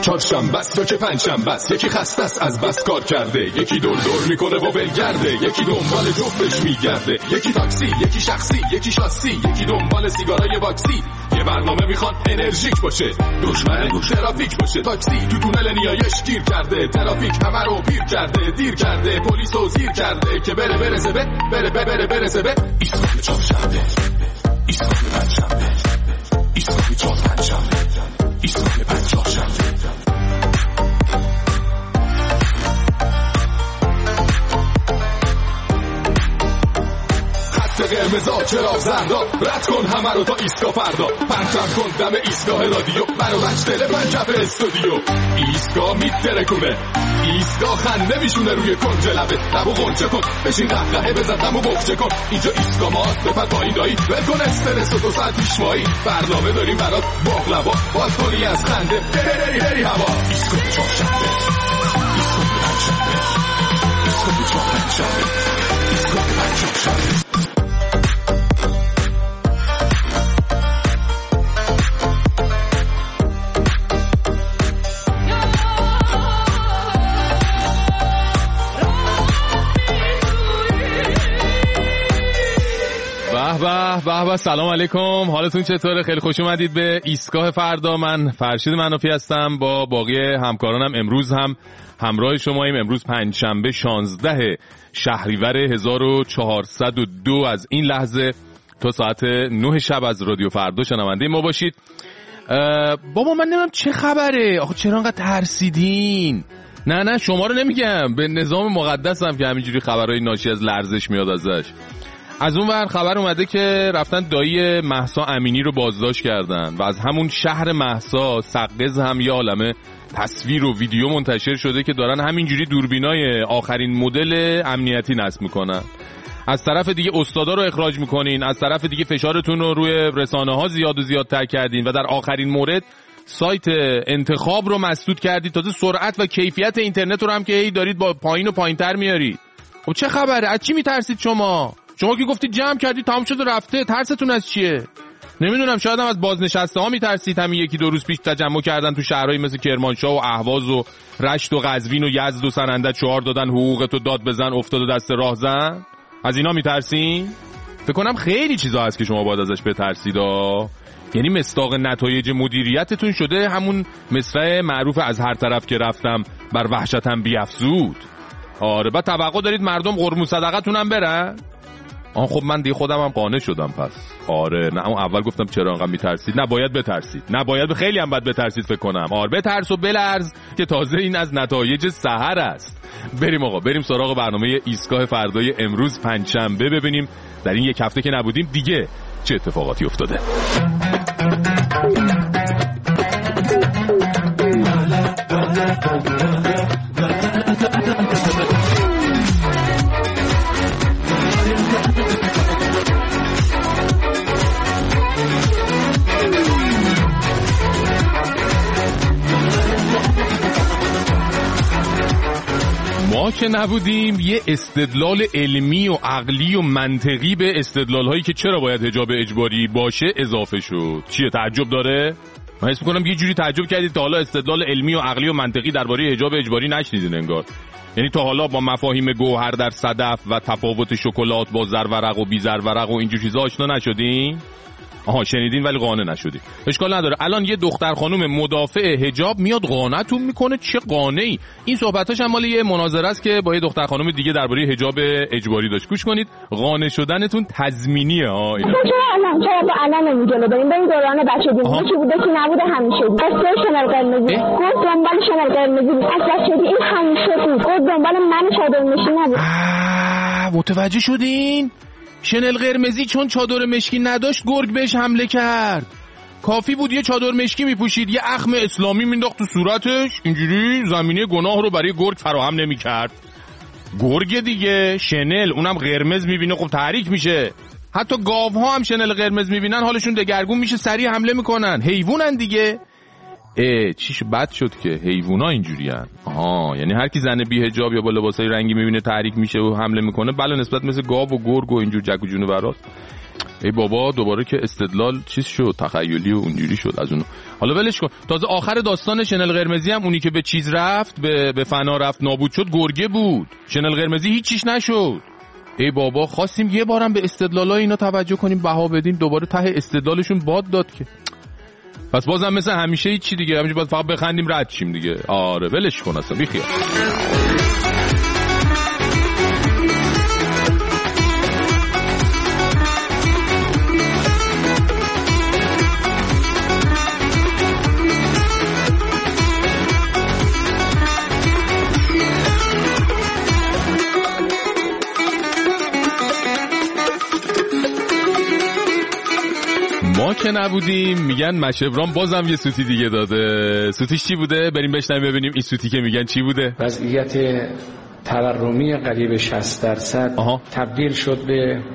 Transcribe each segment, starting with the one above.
چهارشنبه است تو که پنجشنبه است، یکی خسته است از بس کار کرده، یکی دور دور میکنه و ولگرده، یکی دنبال جفتش میگرده، یکی تاکسی، یکی شخصی، یکی شاسی، یکی دنبال سیگارای واکسی. یه برنامه میخواد انرژیک باشه، دشمن ترافیک باشه. تاکسی تو تونل نیایش گیر کرده، ترافیک همه رو پیر کرده، دیر کرده، پلیس رو زیر کرده که برسه به ایستگاه چهارشنبه، ایستگاه پنجشنبه، ایستگاه چهارشنبه، ایستگاه پنجشنبه. قرمزا چراغ زردا، رد کن همه رو تا ایستگاه فردا، پرچم کن دم ایستگاه رادیو، منو بچ دل پنجاب استودیو. ایستگاه میترکونه، ایستگاه خنده میشونه روی کنج لبه، لبو غنچه کن بشین قهقهه بزن دمو بخچه کن. اینجا ایستگاه ماست بپر پایین دایی، ول کن استرس و 2 ساعت پیشوایی، برنامه داریم برات باقلوا، باز کنی از خنده بری هوا. ایستگاه چهارشنبه، ایستگاه پنجشنبه، ایستگاه چهارشنبه، ایستگاه پنجشنبه. به سلام علیکم، حالتون چطوره؟ خیلی خوش اومدید به ایستگاه فردا. من فرشید منافی هستم، با باقی همکارانم امروز هم همراه شماییم. امروز پنجشنبه 16 شهریور 1402 از این لحظه تا ساعت 9 شب از رادیو فردا شنونده ما باشید. بابا من نمیدونم چه خبره، آخه چرا انقدر ترسیدین؟ نه شما رو نمیگم، به نظام مقدسم که همینجوری خبرهای ناشی از لرزش میاد ازش. از اون ور خبر اومده که رفتن دایی مهسا امینی رو بازداشت کردن و از همون شهر مهسا سقز هم یه عالمه تصویر و ویدیو منتشر شده که دارن همینجوری دوربینای آخرین مدل امنیتی نصب میکنن. از طرف دیگه استادا رو اخراج میکنین، از طرف دیگه فشارتون رو روی رسانه ها زیاد و زیادتر کردین و در آخرین مورد سایت انتخاب رو مسدود کردید. تازه سرعت و کیفیت اینترنت رو هم که دارید با پایین و پایینتر میارید. خب چه خبره؟ از چی میترسید شما که گفتید جمع کردید تمام شد و رفته، ترستون از چیه؟ نمیدونم، شاید هم از بازنشسته ها میترسید. همین 1-2 روز پیش تجمع کردن تو شهرهای مثل کرمانشاه و اهواز و رشت و قزوین و یزد و سننده، شعار دادن حقوقتو داد بزن افتاد و دست راه زن. از اینا میترسین؟ فکر کنم خیلی چیزا هست که شما باید ازش بترسید. یعنی مصداق نتایج مدیریتتون شده همون مصرع معروف از هر طرف که رفتم بر وحشتم بیفزود. آره، بعد توقع دارید مردم قربون صدقتون هم برن؟ خب من دیگه خودم هم قانع شدم پس. آره، نه اون اول گفتم چرا انقدر میترسید. نه باید بترسید، نه باید، خیلی هم باید بترسید فکر کنم. آره بترس و بلرز که تازه این از نتایج سحر است. بریم آقا، بریم سراغ برنامه ایستگاه فردای امروز پنجشنبه، ببینیم در این یک هفته که نبودیم دیگه چه اتفاقاتی افتاده. ما که نبودیم یه استدلال علمی و عقلی و منطقی به استدلال هایی که چرا باید حجاب اجباری باشه اضافه شد. چیه، تعجب داره؟ من حس می‌کنم یه جوری تعجب کردید تا حالا استدلال علمی و عقلی و منطقی درباره حجاب اجباری نشنیدین انگار. یعنی تا حالا با مفاهیم گوهر در صدف و تفاوت شکلات با زرورق و بی زرورق و اینجور چیزا آشنا نشدین؟ شنیدین ولی قانع نشدی. اشکال نداره. الان یه دختر خانم مدافع حجاب میاد قانعتون میکنه. چه قانعی؟ این صحبتاش هم مال یه مناظره است که با یه دختر خانم دیگه درباره حجاب اجباری داشت. گوش کنید، قانع شدنتون تضمینیه اینا. چرا الان نمیجلو بریم دوران بچگی چی بوده که نبوده همیشه بود. از شنل قرمزی گفت دنبال شنل قرمزی بود. از بچگی این همیشه بود. گفت دنبال من چادر مشکی نبود. متوجه شدین؟ شنل قرمزی چون چادر مشکی نداشت گرگ بهش حمله کرد. کافی بود یه چادر مشکی میپوشید، یه اخم اسلامی مینداخت تو صورتش، اینجوری زمینه گناه رو برای گرگ فراهم نمیکرد. گرگ دیگه شنل، اونم قرمز میبینه خب تحریک میشه. حتی گاوها هم شنل قرمز میبینن حالشون دگرگون میشه، سریع حمله میکنن. حیوانن دیگه. چیش بد شد که حیوونا اینجوریان. یعنی هر کی زن بی حجاب یا با لباسای رنگی میبینه تحریک میشه و حمله میکنه. بله، نسبت مثل گاو و گرگ و اینجور جک و جونوراست. ای بابا دوباره که استدلال چیز شد، تخیلی و اونجوری شد از اون. حالا ولش کن. تازه آخر داستان شنل قرمزی هم اونی که به چیز رفت، به فنا رفت، نابود شد، گرگه بود. شنل قرمزی هیچیش نشد. ای بابا خواستیم یه بارم به استدلالای اینا توجه کنیم، بها بدیم، دوباره ته استدلالشون باد داد که. پس بازم مثل همیشه هیچی دیگه، همینجوری باید فقط بخندیم رد شیم دیگه. آره ولش کن اصلا، بی خیال. ما که نبودیم میگن مشبرام بازم یه سوتی دیگه داده. سوتیش چی بوده؟ بریم بشنویم ببینیم این سوتی که میگن چی بوده. وضعیت تورمی قریب 60% تبدیل شد به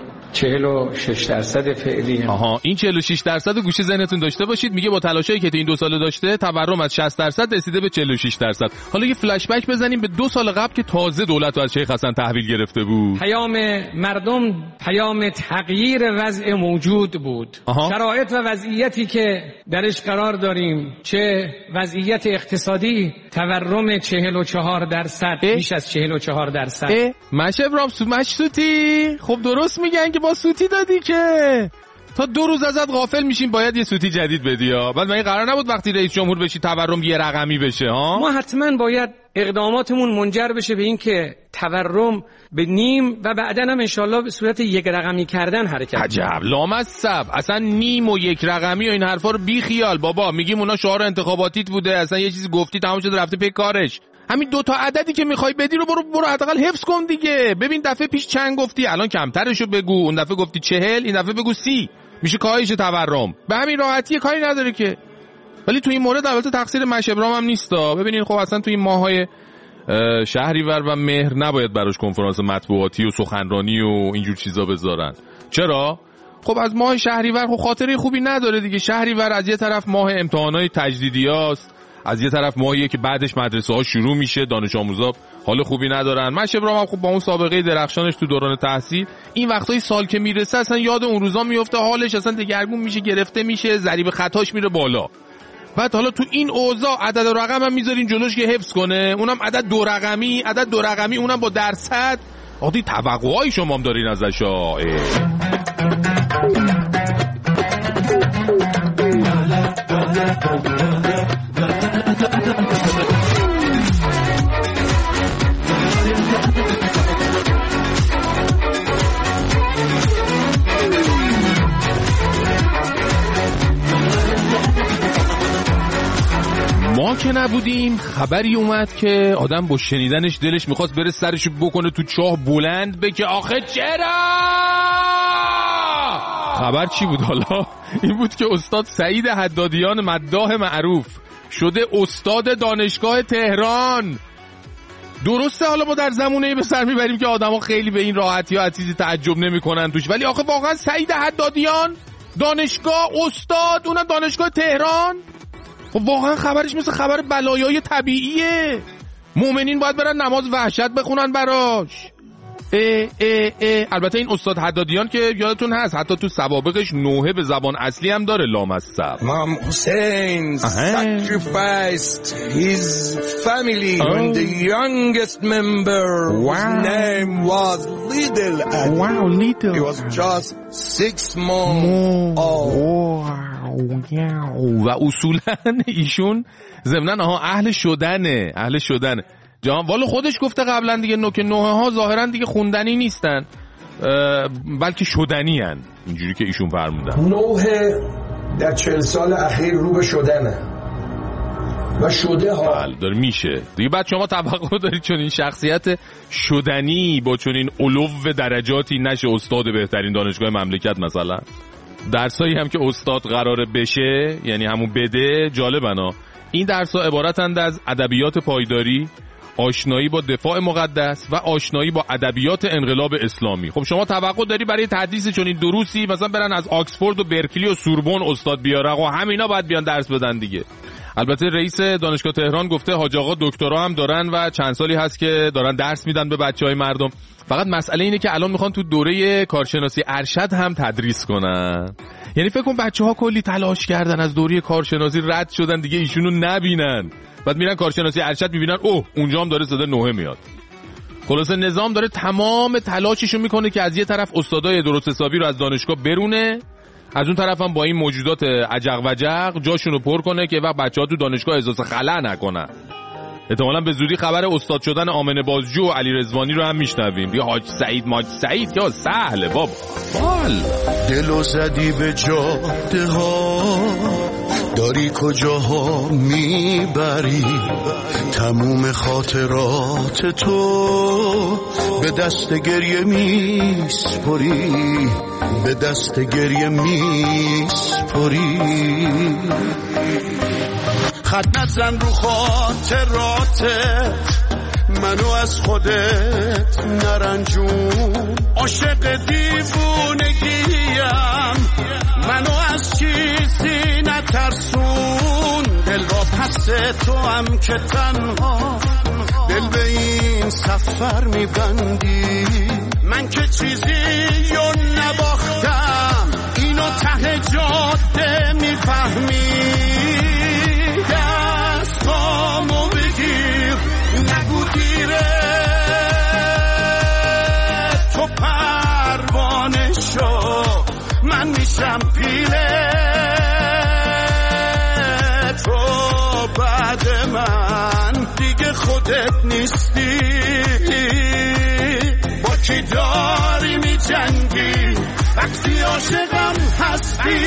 46% فعلی. این 46% گوشه ذهنتون داشته باشید. میگه با تلاشایی که تو این 2 سال داشته تورم از 60% رسیده به 46%. حالا یه فلش بک بزنیم به 2 سال قبل که تازه دولت رو از شیخ حسن تحویل گرفته بود. پیام مردم پیام تغییر وضع موجود بود. شرایط و وضعیتی که درش قرار داریم، چه وضعیت اقتصادی، تورم 44%، بیش از 44%. مشبرام مشروطی خب درست میگن که با سوتی دادی که تا 2 روز ازت غافل میشیم، باید یه سوتی جدید بدی ها. بعد مگه قرار نبود وقتی رئیس جمهور بشی تورم یه رقمی بشه ها؟ ما حتما باید اقداماتمون منجر بشه به این که تورم به نیم و بعداً هم انشالله به صورت 1 رقمی کردن حرکت. عجب لامصب، اصلا نیم و 1 رقمی و این حرفا رو بی خیال بابا. میگیم اونا شعار انتخاباتیت بوده، اصلا یه چیزی گفتی تمام شده رفته پی کارش. همین 2 تا عددی که میخوای بدی رو برو حداقل حفظ کن دیگه. ببین دفعه پیش چند گفتی، الان کمترشو بگو. اون دفعه گفتی 40، این دفعه بگو 30. میشه کاهش تورم. به همین راحتی کاری نداره که. ولی تو این مورد البته تقصیر مشبرام هم نیستا. ببینین خب اصلا تو این ماهای شهریور و مهر نباید براش کنفرانس مطبوعاتی و سخنرانی و اینجور چیزا بذارن. چرا؟ خب از ماه شهریور خب خاطره خوبی نداره دیگه. شهریور از یه طرف ماه امتحانات تجدیدیاست، از یه طرف ماهیه که بعدش مدرسه ها شروع میشه، دانش آموزا حال خوبی ندارن. مشبرام هم خب با اون سابقه درخشانش تو دوران تحصیل این وقتای سال که میرسه اصلا یاد اون روزا میفته، حالش اصلا دگرگون میشه، گرفته میشه، ضریب خطاش میره بالا. بعد حالا تو این اوضاع عدد و رقم هم میذارین جلوش که حفظ کنه، اونم عدد 2 رقمی، اونم با درصد. آخه توقعای شما هم دارین ازش ها. ما که نبودیم خبری اومد که آدم با شنیدنش دلش میخواست بره سرشو بکنه تو چاه بلند بگه آخه چرا؟ خبر چی بود حالا؟ این بود که استاد سعید حدادیان مداح معروف شده استاد دانشگاه تهران. درسته حالا ما در زمونه‌ای به سر میبریم که آدما خیلی به این راحتی ها چیزی تعجب نمیکنن توش، ولی آخه واقعا سعید حدادیان دانشگاه استاد، اونم دانشگاه تهران. خب واقعا خبرش مثل خبر بلایای طبیعیه. مؤمنین باید برن نماز وحشت بخونن براش. البته این استاد حدادیان که یادتون هست حتی تو سوابقش نوحه به زبان اصلی هم داره لامصب. Imam Hussein sacrificed his family when the youngest member whose name was Little Ali. Wow, Little. He was just 6 months old. و اصولا ایشون ضمناً اهل شدنه جان. والا خودش گفته قبلا دیگه که نوحه ها ظاهرا دیگه خوندنی نیستن بلکه شدنی هن، اینجوری که ایشون فرمودن. نوحه در 40 سال اخیر رو به شدنه و شده ها داره میشه دیگه. بعد شما توقع دارید چون این شخصیت شدنی با چون این علو درجاتی نشه استاد بهترین دانشگاه مملکت مثلا؟ درسایی هم که استاد قراره بشه یعنی همون بده جالبنا. این درس‌ها عبارتند از ادبیات پایداری، آشنایی با دفاع مقدس و آشنایی با ادبیات انقلاب اسلامی. خب شما توقع داری برای تدریس چون این دروسی مثلا برن از آکسفورد و برکلی و سوربن استاد بیارن؟ خب همینا باید بیان درس بدن دیگه. البته رئیس دانشگاه تهران گفته حاج آقا دکترا هم دارن و چند سالی هست که دارن درس میدن به بچهای مردم. فقط مسئله اینه که الان میخوان تو دوره کارشناسی ارشد هم تدریس کنن. یعنی فکر کن بچه‌ها کلی تلاش کردن از دوره کارشناسی رد شدن دیگه ایشونو نبینن، بعد میرن کارشناسی ارشد میبینن اوه اونجا هم داره صدا نوحه میاد. خلاصه نظام داره تمام تلاششو میکنه که از یه طرف استادای درست حسابی رو از دانشگاه برونه، از اون طرف هم با این موجودات عجق وجق جاشونو پر کنه که وقت بچه‌ها تو دانشگاه احساس خلا نکنن. احتمالاً به زودی خبر استاد شدن آمنه بازجو و علی رضوانی رو هم میشنویم. دیگه حاج سعید ماج سعید یا سهله بابا. دلو زدی به جاده ها، داری کجاها میبری؟ تموم خاطرات تو به دست گریه میسپری، به دست گریه میسپری. خط نزن رو خاطراتت، منو از خودت نرنجون. عاشق دیوونگیم، منو از چیزی نترسون. دل را پس تو هم که تنها دل به این سفر میبندی. من که چیزی رو نباختم، اینو ته جاده میفهمی. دستامو بگیر نگو دیره، تو پروانه شو من میشم پیله. تو بعد من دیگه خودت نیستی. با کی داری میجنگی وقتی عاشقم هستی؟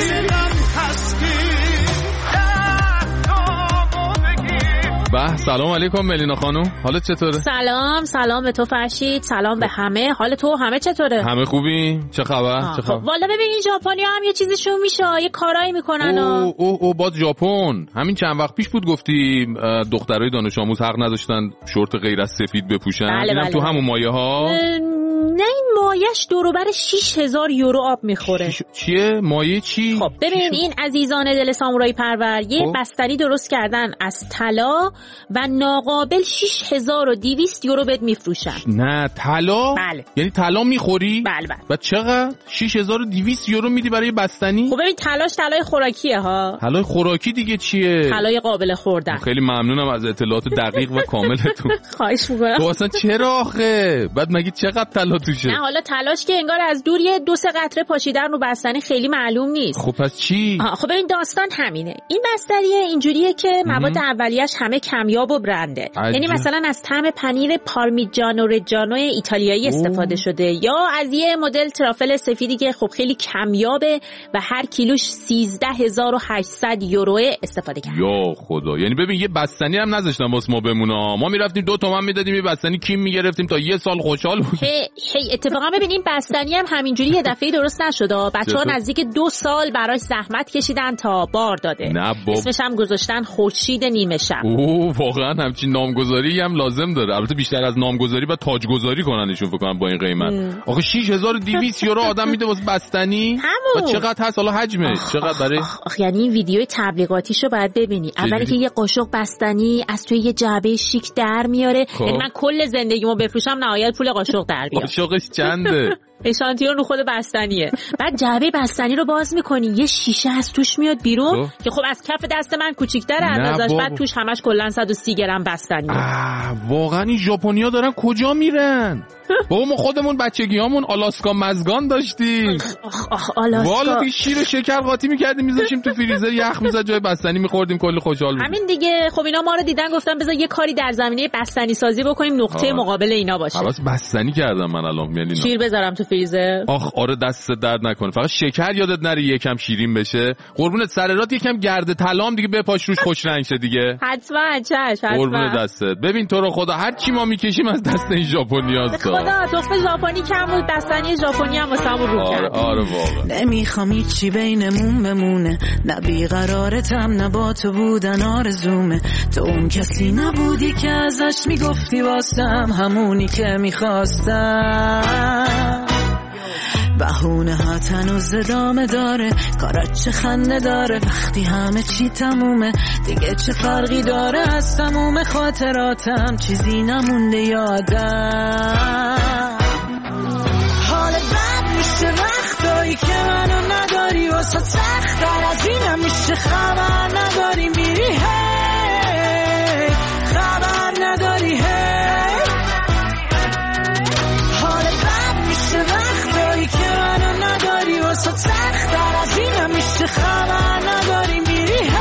به سلام علیکم ملینا خانم، حالت چطوره؟ سلام به تو فرشید، سلام به همه. حال تو همه چطوره؟ همه خوبی؟ چه خبر؟ خب والا ببین این ژاپنی هم یه چیزیشون میشه، یه کارایی میکنن. او باز ژاپن. همین چند وقت پیش بود گفتی دخترای دانش آموز حق نداشتن شورت غیر از سفید بپوشن. بله. تو همون مایه ها؟ نه این مایش دوروبر 6000 یورو آب میخوره. چیه؟ مایه چی؟ خب ببین این عزیزان دل سامورایی پرور یه بستنی درست کردن از طلا و ناقابل 6200 یورو بهت میفروشن. نه طلا؟ بله. یعنی طلا میخوری؟ بله. و چقدر؟ 6200 یورو میدی برای بستنی؟ خب ببین طلاش طلای خوراکیه ها. طلای خوراکی دیگه چیه؟ طلای قابل خوردن. خیلی ممنونم از اطلاعات دقیق و کاملتون. خواهش می‌کنم. تو اصلا چرا آخه؟ بعد مگه چقدر طلا توشه؟ نه حالا تلاش که انگار از دور یه 2-3 قطره پاشیدن رو بستنی خیلی معلوم نیست. خب پس چی؟ خب ببین داستان همینه. این بستنیه اینجوریه که مواد اولیه‌اش همه کمیاب و برنده. یعنی مثلا از طعم پنیر پارمیجانو رجانو ایتالیایی استفاده شده یا از یه مدل ترافل سفیدی که خب خیلی کمیابه و هر کیلوش 13800 یورو استفاده کردن. یا خدا. یعنی ببین یه بستنی هم نذاشتن واسه ما بمونه. ما میرفتیم 2 تومن میدادیم یه بستنی کیم میگرفتیم تا یه سال خوشحال بود. اتفاقا ببین این بستنی هم همینجوری یه دفعه درست نشده. بچه‌ها نزدیک 2 سال براش زحمت کشیدن تا بار داده. اسمش هم گذاشتن خورشید نیمه شب. واقعا همچین نامگذاری هم لازم داره. البته بیشتر از نامگذاری با تاجگذاری کننشون فکر کنم با این قیمت. آخه 6200 یورو آدم میده واسه بستنی؟ و چقدر هست حالا حجمش؟ چقدر برای یعنی این ویدیو تبلیغاتیشو باید ببینی. اولی که یه قاشق بستنی از توی یه جعبه شیک در میاره. یعنی من کل زندگیمو بفروشم نهایت پول قاشق در بیاد. قاشقش چنده؟ اشانتیون رو خود بستنیه. بعد جعبه بستنی رو باز میکنی یه شیشه از توش میاد بیرون که خب از کف دست من کوچیک‌تره اندازش. بعد توش همش کلا 130 گرم بستنیه. واقعا این ژاپنیا دارن کجا میرن؟ بابا ما خودمون بچگیامون آلاسکا مزگان داشتیم. آلاسکا والا شیر شکر قاطی میکردیم میذاشیم تو فریزر یخ میزد جای بستنی میخوردیم کلی خوشحال بودیم. همین دیگه. خب اینا ما رو دیدن گفتن بذار یه کاری در زمینه بستنی سازی بکنیم نقطه مقابل اینا باشه. خلاص بستنی کردم من الان. یعنی شیر بذارم تو فریزر. آره دست درد نکنه. فقط شکر یادت نره یکم شیرین بشه. قربونت سررات یکم گرد طلام دیگه بپاش روش خوش رنگ شه دیگه. حتما چش. قربونت دستت. ببین تو رو خدا هر چی ما میکشیم از دست این ژاپنیاست. خدا تخم ژاپنی کم بود بستنی ژاپنی هم واسمون رو کرد. آره واقعا. نمیخوام هیچی بینمون بمونه، نه بیقرارتم نه با تو بودن آرزومه. تو اون کسی نبودی که ازش میگفتی واسم همونی که میخواستم. بهونه ها هنوز ادامه داره، کارات چه خنده داره وقتی همه چی تمومه، دیگه چه فرقی داره از تموم خاطراتم چیزی نمونده یادم. حال بد میشه وقتایی که منو نداری، واسه سخت‌تر از اینم میشه خبر نداری میری هی، خبر نداری هی. حال بد میشه وقتایی که منو نداری، واسه سخت‌تر از اینم میشه خبر نداری میری هی،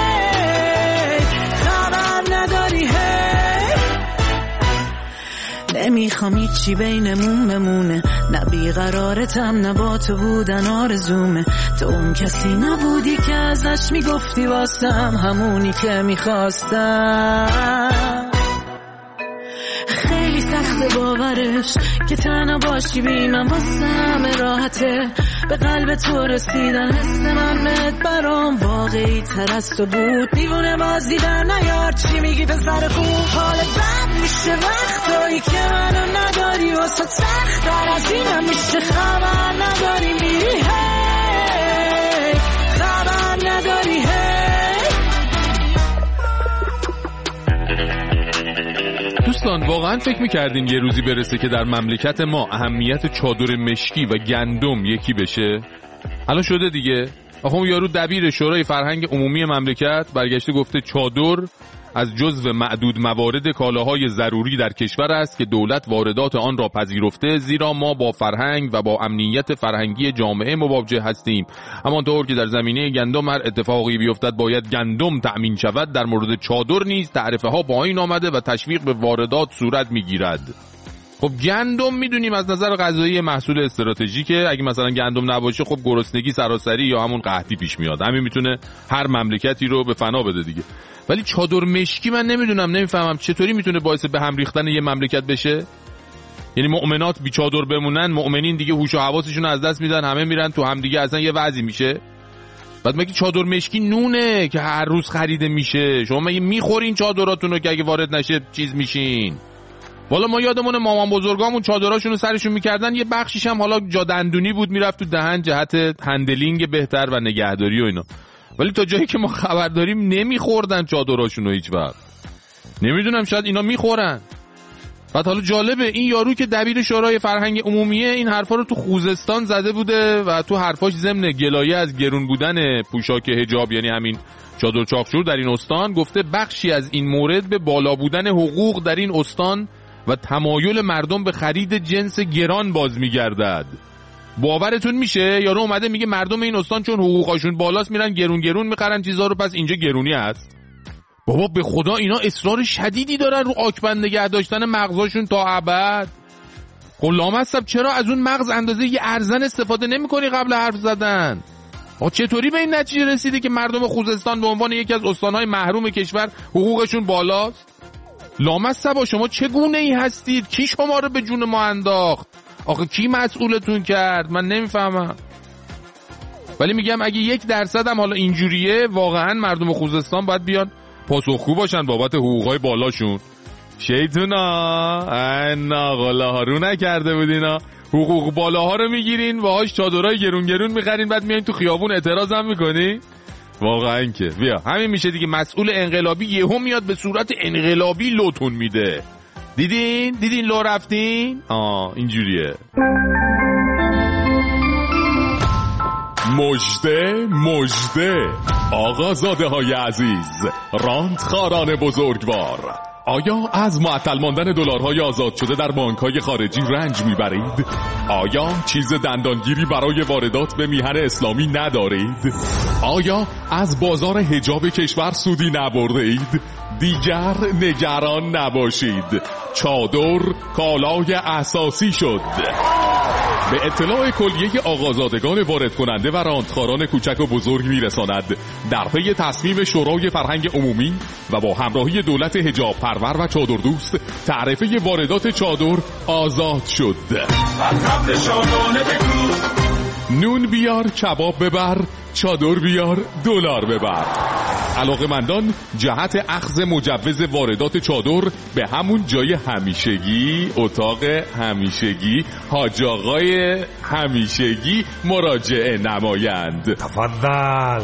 خبر نداری هی. نمیخوام هیچی بینمون بمونه، نه بیقرارتم نه با تو بودن آرزومه، تو اون کسی نبودی که ازش میگفتی واسم همونی که میخواستم. خیلی سخت باورش که تنها باشی بی من واسم راحته، به قلب تو رسیدن حس من بهت برام واقعی تر از تو بود، دیوونه بازی در نیار چی میگی پسر خوب. حال بد میشه وقتایی که منو نداری، واسه سخت‌تر از اینم میشه خبر نداری میری هی، خبر نداری هی. دوستان واقعا فکر میکردین یه روزی برسه که در مملکت ما اهمیت چادر مشکی و گندم یکی بشه؟ الان شده دیگه. آخه اون یارو دبیر شورای فرهنگ عمومی مملکت برگشته گفته چادر از جزو معدود موارد کالاهای ضروری در کشور است که دولت واردات آن را پذیرفته، زیرا ما با فرهنگ و با امنیت فرهنگی جامعه مواجه هستیم. همانطور که در زمینه گندم هر اتفاقی بیفتد باید گندم تأمین شود، در مورد چادر نیز تعرفه ها پایین آمده و تشویق به واردات صورت میگیرد. خب گندم میدونیم از نظر غذایی محصول استراتژیکه، اگه مثلا گندم نباشه خب گرسنگی سراسری یا همون قحطی پیش میاد، همین میتونه هر مملکتی رو به فنا بده دیگه. ولی چادر مشکی من نمیفهمم چطوری میتونه باعث به هم ریختن یه مملکت بشه. یعنی مؤمنات بی چادر بمونن، مؤمنین دیگه هوش و حواسشون از دست میدن، همه میرن تو هم دیگه، اصلا یه وضعی میشه. بعد مگه چادر مشکی نونه که هر روز خریده میشه؟ شما مگه میخورین چادراتونو که اگه وارد نشه چیز میشین؟ والا ما یادمونه مامان بزرگامون چادراشونو سرشون میکردن، یه بخشیش هم حالا جا دندونی بود میرفت تو دهن جهت هندلینگ بهتر و نگهداری و اینا، ولی تا جایی که ما خبر داریم نمیخوردن چادراشونو هیچ وقت. نمیدونم شاید اینا میخورن. بعد حالا جالبه این یارو که دبیر شورای فرهنگ عمومیه این حرفا رو تو خوزستان زده بوده و تو حرفاش ضمن گلایه از گرون بودن پوشاک حجاب، یعنی همین چادر چاقشور در این استان، گفته بخشی از این مورد به بالا بودن حقوق در این استان و تمایل مردم به خرید جنس گران باز میگردد. باورتون میشه یارو اومده میگه مردم این استان چون حقوقاشون بالاست میرن گرون میخرن چیزا رو، پس اینجا گرونی هست. بابا به خدا اینا اصرار شدیدی دارن رو آکبند نگه داشتن مغزاشون تا ابد. غلام هستم چرا از اون مغز اندازه یه ارزن استفاده نمیکنی قبل حرف زدن؟ چطوری به این نتیجه رسیدی که مردم خوزستان به عنوان یکی از استانهای محروم کشور حقوقشون بالاست؟ لامصبا شما چه گونه ای هستید؟ کی شما رو به جون ما انداخت؟ آخه کی مسئولتون کرد؟ من نمیفهمم. ولی میگم اگه 1% هم حالا اینجوریه، واقعا مردم خوزستان باید بیان پاسخگو باشن بابت حقوقای بالاشون. شیطونا اینا غلاها رو نکرده بودینا، حقوق بالاها رو میگیرین باهاش چادرای گرون میخرین، بعد میایین تو خیابون اعتراض هم میکنی. واقعا که بیا همین میشه دیگه. مسئول انقلابی یهو میاد به صورت انقلابی لوتون میده. دیدین لو رفتین؟ اینجوریه. مژده آقازاده های عزیز، راندخاران بزرگوار، آیا از معطل ماندن دلارهای آزاد شده در بانک‌های خارجی رنج میبرید؟ آیا چیز دندانگیری برای واردات به میهن اسلامی ندارید؟ آیا از بازار حجاب کشور سودی نبرده اید؟ دیگر نگران نباشید، چادر کالای اساسی شد. به اطلاع کلیه آقازادگان وارد کننده و راندخاران کوچک و بزرگ میرساند در پی تصمیم شورای فرهنگ عمومی و با همراهی دولت حجاب پرور و چادر دوست، تعرفه واردات چادر آزاد شد. نون بیار کباب ببر، چادر بیار دلار ببر. علاقه‌مندان جهت اخذ مجوز واردات چادر به همون جای همیشگی، اتاق همیشگی، حاج آقای همیشگی مراجعه نمایند. تفضل.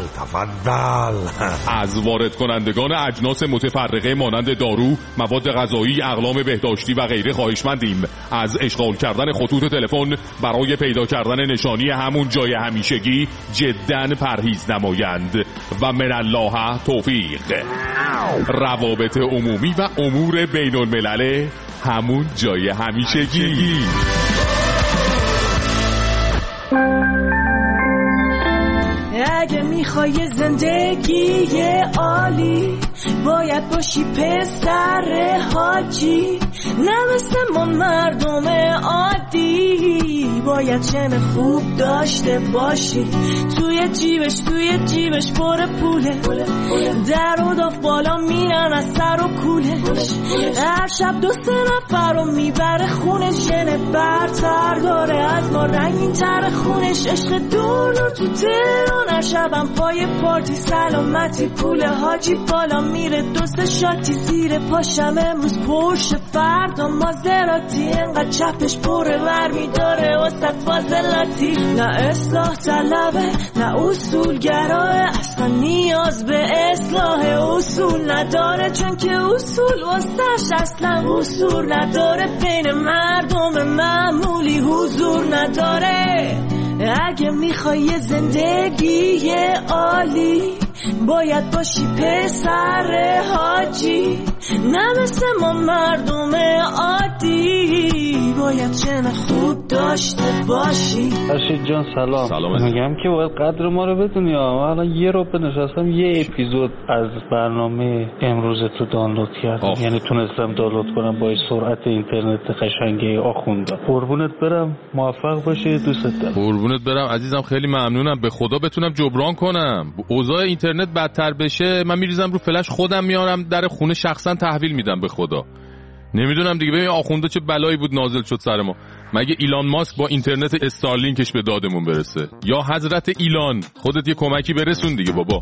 از وارد کنندگان اجناس متفرقه مانند دارو، مواد غذایی، اقلام بهداشتی و غیره خواهشمندیم از اشغال کردن خطوط تلفن برای پیدا کردن نشانی همون جای همیشگی جداً پرهیز نمایند و من الله توفیق. روابط عمومی و امور بین الملل، همون جای همیشگی. اگه میخوای زندگی عالی باید باشی پسر حاجی، نه مثل من مردم عادی. باید چن خوب داشته باشی، توی جیبش پر پوله، در و داف بالا میرن از سر و کوله. هر شب 2-3 نفر رو میبره خونش، ژن برتر داره از ما رنگین تر خونش. عشق دور تو تهران، هر شبم پای پارتی سلامتی، پول حاجی بالا میره، دوست شاتی زیر پاشم امروز پرش، فردا مازراتی، انقدر چپش پره ور میداره واسه فاضلاتی. نه اصلاح طلبه نه اصولگراه، اصلا نیاز به اصلاح اصول نداره، چون که اصول واسش اصلا اصول نداره، بین مردم معمولی حضور نداره. اگه میخوای زندگی عالی باید باشی پسر حاجی، نه مثل ما مردم عادی. باید چن خوب داشته باشی. فرشید جان سلام. میگم که باید قدر ما رو بدونی. الان یه رو نشستم یه اپیزود از برنامه امروز تو دانلود کردم، یعنی تونستم دانلود کنم با سرعت اینترنت قشنگه آخونده. قربونت برم، موفق باشی، دوستت دارم. قربونت برم عزیزم، خیلی ممنونم. به خدا بتونم جبران کنم اوضاع اینترنت بدتر بشه، من میریزم رو فلش خودم میارم در خونه شخصا تحویل میدم. به خدا نمیدونم دیگه. ببین آخونده چه بلایی بود نازل شد سر ما. مگه ایلان ماسک با اینترنت استارلینکش به دادمون برسه؟ یا حضرت ایلان خودت یه کمکی برسون دیگه بابا.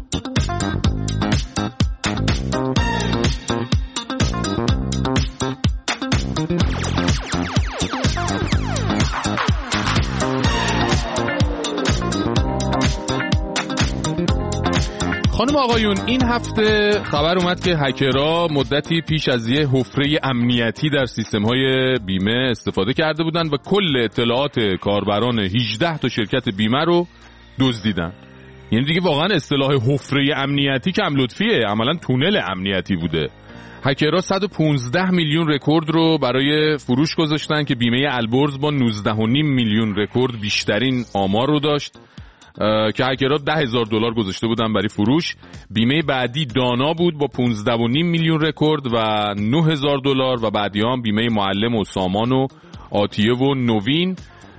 خانم آقایون، این هفته خبر اومد که هکرها مدتی پیش از یه حفره امنیتی در سیستم‌های بیمه استفاده کرده بودن و کل اطلاعات کاربران 18 تا شرکت بیمه رو دزدیدن. یعنی دیگه واقعا اصطلاح حفره امنیتی کم لطفیه، عملاً تونل امنیتی بوده. هکرها 115 میلیون رکورد رو برای فروش گذاشتن که بیمه البرز با 19.5 میلیون رکورد بیشترین آمار رو داشت که هکرها $10,000 گذاشته بودن برای فروش. بیمه بعدی دانا بود با 15.5 میلیون رکورد و $9,000 و بعدی هم بیمه معلم و سامان و آتیه و نوین.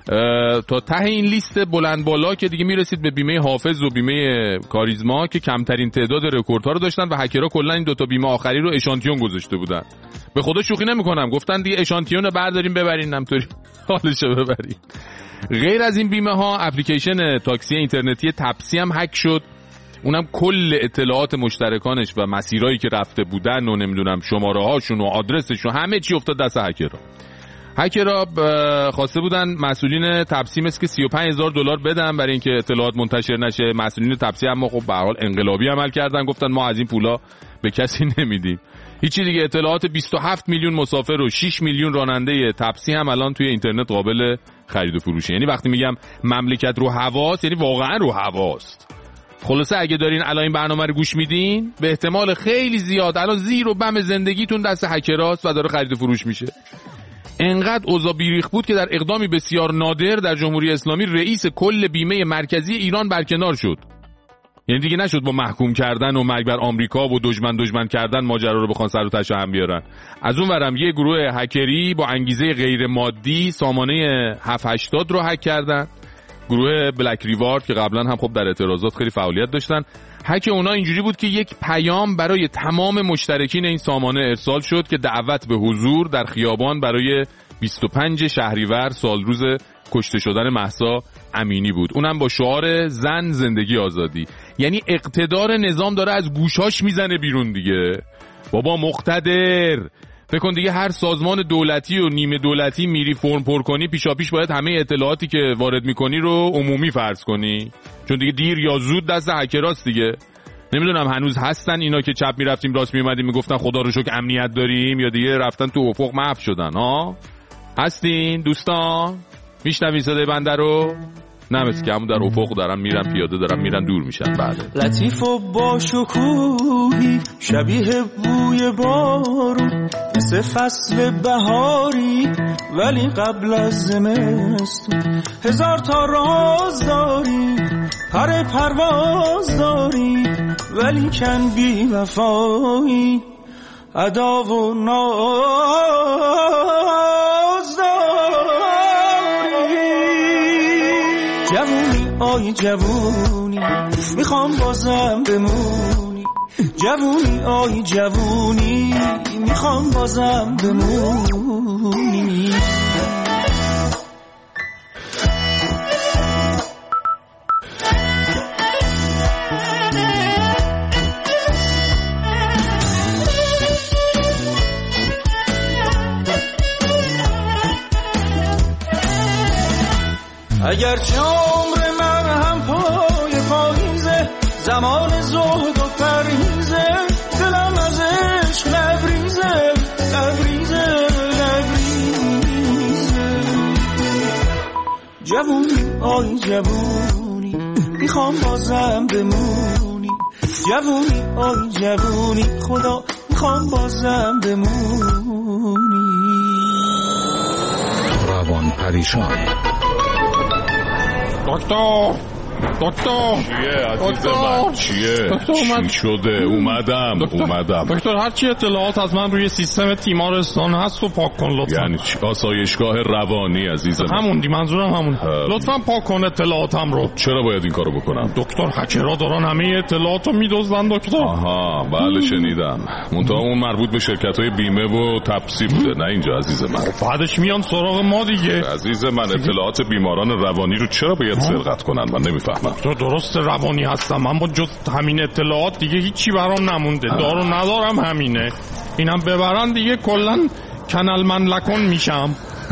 تا ته این لیست بلند بالا که دیگه میرسید به بیمه حافظ و بیمه کاریزما که کمترین تعداد رکوردها رو داشتن و هکرها کلا این دوتا بیمه آخری رو اشانتیون گذاشته بودن. به خدا شوخی نمی‌کنم، گفتن دیگه اشانتیون رو برداریم ببرین، همطوری حالشو ببرین. غیر از این بیمه ها اپلیکیشن تاکسی اینترنتی تپسی هم هک شد، اونم کل اطلاعات مشترکانش و مسیرایی که رفته بودن و نمیدونم شماره هاشون و آدرسشون همه چی افتاد دست هکرها. هکرها خواسته بودن مسئولین تپسی مثل که $35,000 بدن برای اینکه اطلاعات منتشر نشه. مسئولین تپسی اما خب به هر حال انقلابی عمل کردن، گفتن ما از این پولا به کسی نمیدیم. هیچی دیگه. اطلاعات 27 میلیون مسافر و 6 میلیون راننده تپسی هم الان توی اینترنت قابل خرید و فروشه. یعنی وقتی میگم مملکت رو هواست، یعنی واقعا رو هواست. خلاصه اگه دارین الان این برنامه رو گوش میدین، به احتمال خیلی زیاد الان زیر و بم زندگیتون دست هکراست و داره خرید و فروش میشه. انقدر اوضاع بیریخ بود که در اقدامی بسیار نادر در جمهوری اسلامی رئیس کل بیمه مرکزی ایران برکنار شد. یعنی دیگه نشد با محکوم کردن و مرگ بر آمریکا و دشمن کردن ماجرا رو بخوان سر و تشه هم بیارن. از اون ورم یه گروه هکری با انگیزه غیر مادی سامانه 780 رو هک کردن. گروه بلک ریوارد که قبلا هم خب در اعتراضات خیلی فعالیت داشتن. هک اونا اینجوری بود که یک پیام برای تمام مشترکین این سامانه ارسال شد که دعوت به حضور در خیابان برای 25 شهریور سالروز کشته شدن مهسا امینی بود، اونم با شعار زن زندگی آزادی. یعنی اقتدار نظام داره از گوشاش میزنه بیرون دیگه. بابا مقتدر، فکر کن دیگه هر سازمان دولتی و نیمه دولتی میری فرم پر کنی پیشاپیش باید همه اطلاعاتی که وارد میکنی رو عمومی فرض کنی، چون دیگه دیر یا زود دست هکراست دیگه. نمیدونم هنوز هستن اینا که چپ میرفتیم راست میومدیم میگفتن خدا رو شکر امنیت داریم، یا دیگه رفتن تو افق محو شدن؟ ها هستین دوستان؟ میشنوین صدای بنده رو؟ نه مثل که همون در افق دارن میرن پیاده دارن میرن دور میشن. بله. لطیف و با شکوهی شبیه بوی بارون، مثل فصل بهاری ولی قبل از زمستون. هزار تا راز داری، پر پرواز داری، ولی کن بی وفایی، ادا و ناز داری. جوونی آی جوونی، میخوام بازم بمونی. جوونی آی جوونی، میخوام بازم بمونی. اگر چه عمر من هم پای پاییزه، زمان زهد و پریزه، دلم از عشق لبریزه لبریزه لبریزه. جوونی آی جوونی، میخوام بازم بمونی. جوونی آی جوونی، خدا میخوام بازم بمونی. روان پریشان. دکتر چیه عزیز من؟ چیه؟ چی شده؟ اومدم. دکتر هر چی اطلاعات از من روی سیستم تیمارستان هست و پاک کن لطفا. یعنی آسایشگاه روانی عزیز من؟ همون منظورم همون. لطفا پاک کن اطلاعاتم رو. چرا باید این کارو بکنم؟ دکتر هکرها دارن همه اطلاعاتو میدزدن دکتر. آها بله شنیدم. منتها اون مربوط به شرکت‌های بیمه و تپسی بوده، نه اینجا عزیز من. بعدش میان سراغ ما دیگه. عزیز من اطلاعات بیماران روانی رو چرا باید سرقت کنن؟ من نمیفهمم. تو درست روانی هستم، من با جز همین اطلاعات دیگه هیچی برام نمونده. دارو ندارم همینه. اینم ببرن دیگه کلن کنل من لکن میشم.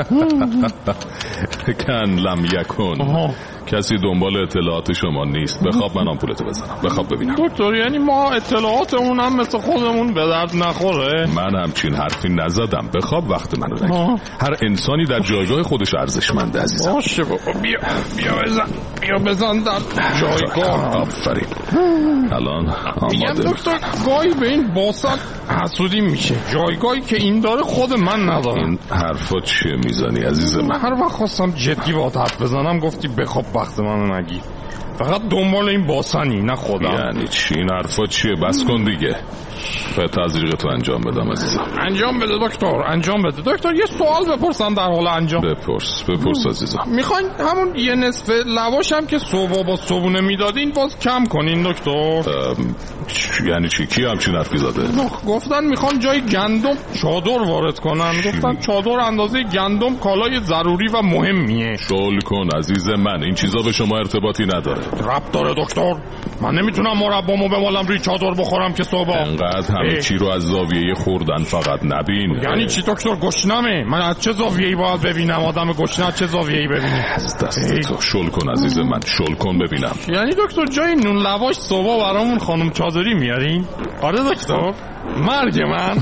کن لم یکن. کسی دنبال اطلاعات شما نیست. بخواب من آمپولتو بزنم. بخواب ببینم. دکتر یعنی ما اطلاعاتمون هم مثل خودمون به درد نخوره؟ من همچین حرفی نزدم. بخواب وقت منو نگیر. هر انسانی در جایگاه خودش ارزشمنده عزیزم. باشه بابا بیا بزن در جایگاه. آفرین. الان آماده دکتر گاهی به این باسن حسودی میشه. جایگاهی که این داره خود من ندارم. این حرفا چیه میزنی عزیز من؟ هر وقت خواستم جدی باهات حرف بزنم گفتی بخواب وقت منو نگیر. فقط دنبال این باسنی نه خودم. یعنی چی این حرفا چیه؟ بس کن دیگه. باید تزریقتو انجام بدم عزیزم. انجام بده دکتر، انجام بده دکتر. یه سوال بپرسم در حال انجام. بپرس عزیزم. میخواین همون یه نصف لواشم که صبح با صبونه میدادین باز کم کنین دکتر؟ یعنی چی؟ کی همچین حرفی زده؟ گفتن میخوان جای گندم چادر وارد کنن. گفتن چادر اندازه گندم کالای ضروری و مهمیه. شل کن عزیز من، این چیزا به شما ارتباطی نداره. ربط داره دکتر. من نمیتونم مربامو بمالم روی چادر بخورم که صبح. انقدر همه چی رو از زاویه خوردن فقط نبین. یعنی چی دکتر؟ گشنمه. من از چه زاویه‌ای باید ببینم؟ آدم گشنه از چه زاویه‌ای ببینه؟ از دست تو شل کن عزیز من، شل کن ببینم. یعنی دکتر جای نون لواش صبح برامون خانم چادری میارین؟ آره دکتر. مرگ من.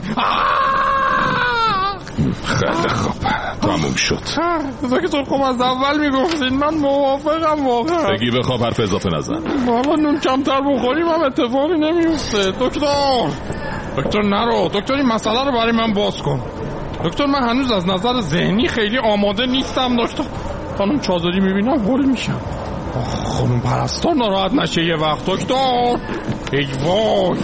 خیلی خوب تموم شد. دکتر خب از اول میگفتین. من موافقم واقعا. بگی بخواب حرف اضافه نزن. والا نون کمتر بخوریم هم اتفاقی نمیفته. دکتر نرو. دکتر این مسئله رو برای من باز کن. دکتر من هنوز از نظر ذهنی خیلی آماده نیستم دکتر. خانم چادری میبینم هول میشم. خانم پرستار ناراحت نشه یه وقت دکتر. ای وای.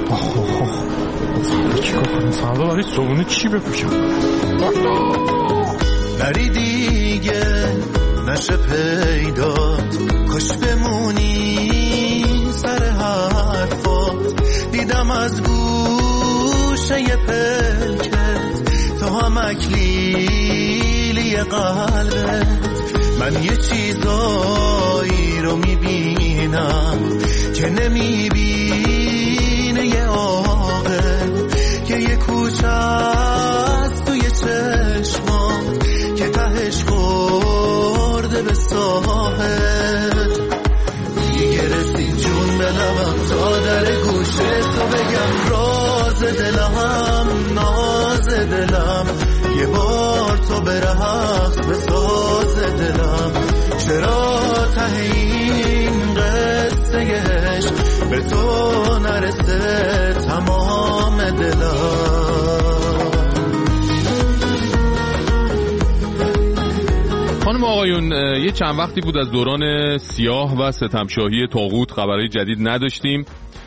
فردا چی کار کنم؟ فردا برای صبحونه چی بپوشم؟ دکتر نری دیگه نشه پیدات، کاش بمونی سر حرفات. دیدم از گوشه پلکت تو هم اکلیلی قلبت. من یه چیزایی رو میبینم که نمیبینه یه عاقل، که یه کوچه است توی چشمات که تهش خورده به ساحل. دیگه رسید جون به لبم تا در گوشه تو بگم راز دلم، ناز دلم، یه بار تو به رقص بساز دلم. چرا ته این قصه عشق به تو نرسه تمام دلم؟ خانم آقایون، یه چند وقتی بود از دوران سیاه و ستمشاهی طاغوت خبرهای جدید نداشتیم.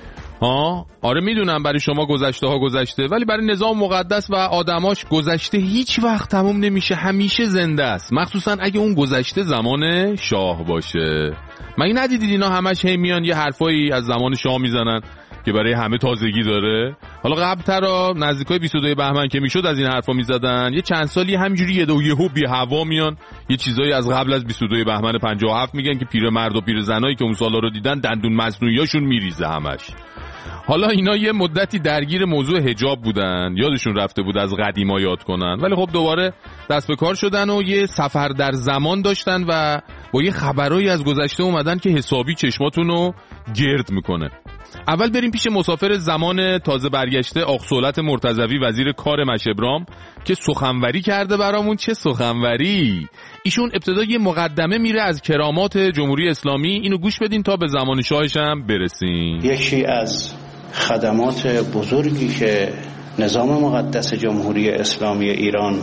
آره میدونم برای شما گذشته ها گذشته، ولی برای نظام مقدس و آدماش گذشته هیچ وقت تموم نمیشه، همیشه زنده است، مخصوصا اگه اون گذشته زمان شاه باشه. مگه ندیدید اینا همش هی میان یه حرفایی از زمان شاه میزنن که برای همه تازگی داره؟ حالا قبل‌تر نزدیکای 22 بهمن که میشد از این حرفا میزدن، یه چند سالی همینجوری یهو بی هوا میان یه چیزایی از قبل از 22 بهمن 57 میگن که پیرمرد و پیرزنایی که اون سالا رو دیدن دندون مصنوعیاشون میریزه همش. حالا اینا یه مدتی درگیر موضوع حجاب بودن، یادشون رفته بود از قدیما یاد کنن، ولی خب دوباره دست به کار شدن و یه سفر در زمان داشتن و با یه خبرایی از گذشته اومدن که حسابی چشماتون رو گرد میکنه. اول بریم پیش مسافر زمان تازه برگشته آق صولت مرتضوی، وزیر کار مشبرام، که سخنوری کرده برامون. چه سخنوری! ایشون ابتدا یه مقدمه میره از کرامات جمهوری اسلامی، اینو گوش بدین تا به زمان شاهش هم برسیم. یکی از خدمات بزرگی که نظام مقدس جمهوری اسلامی ایران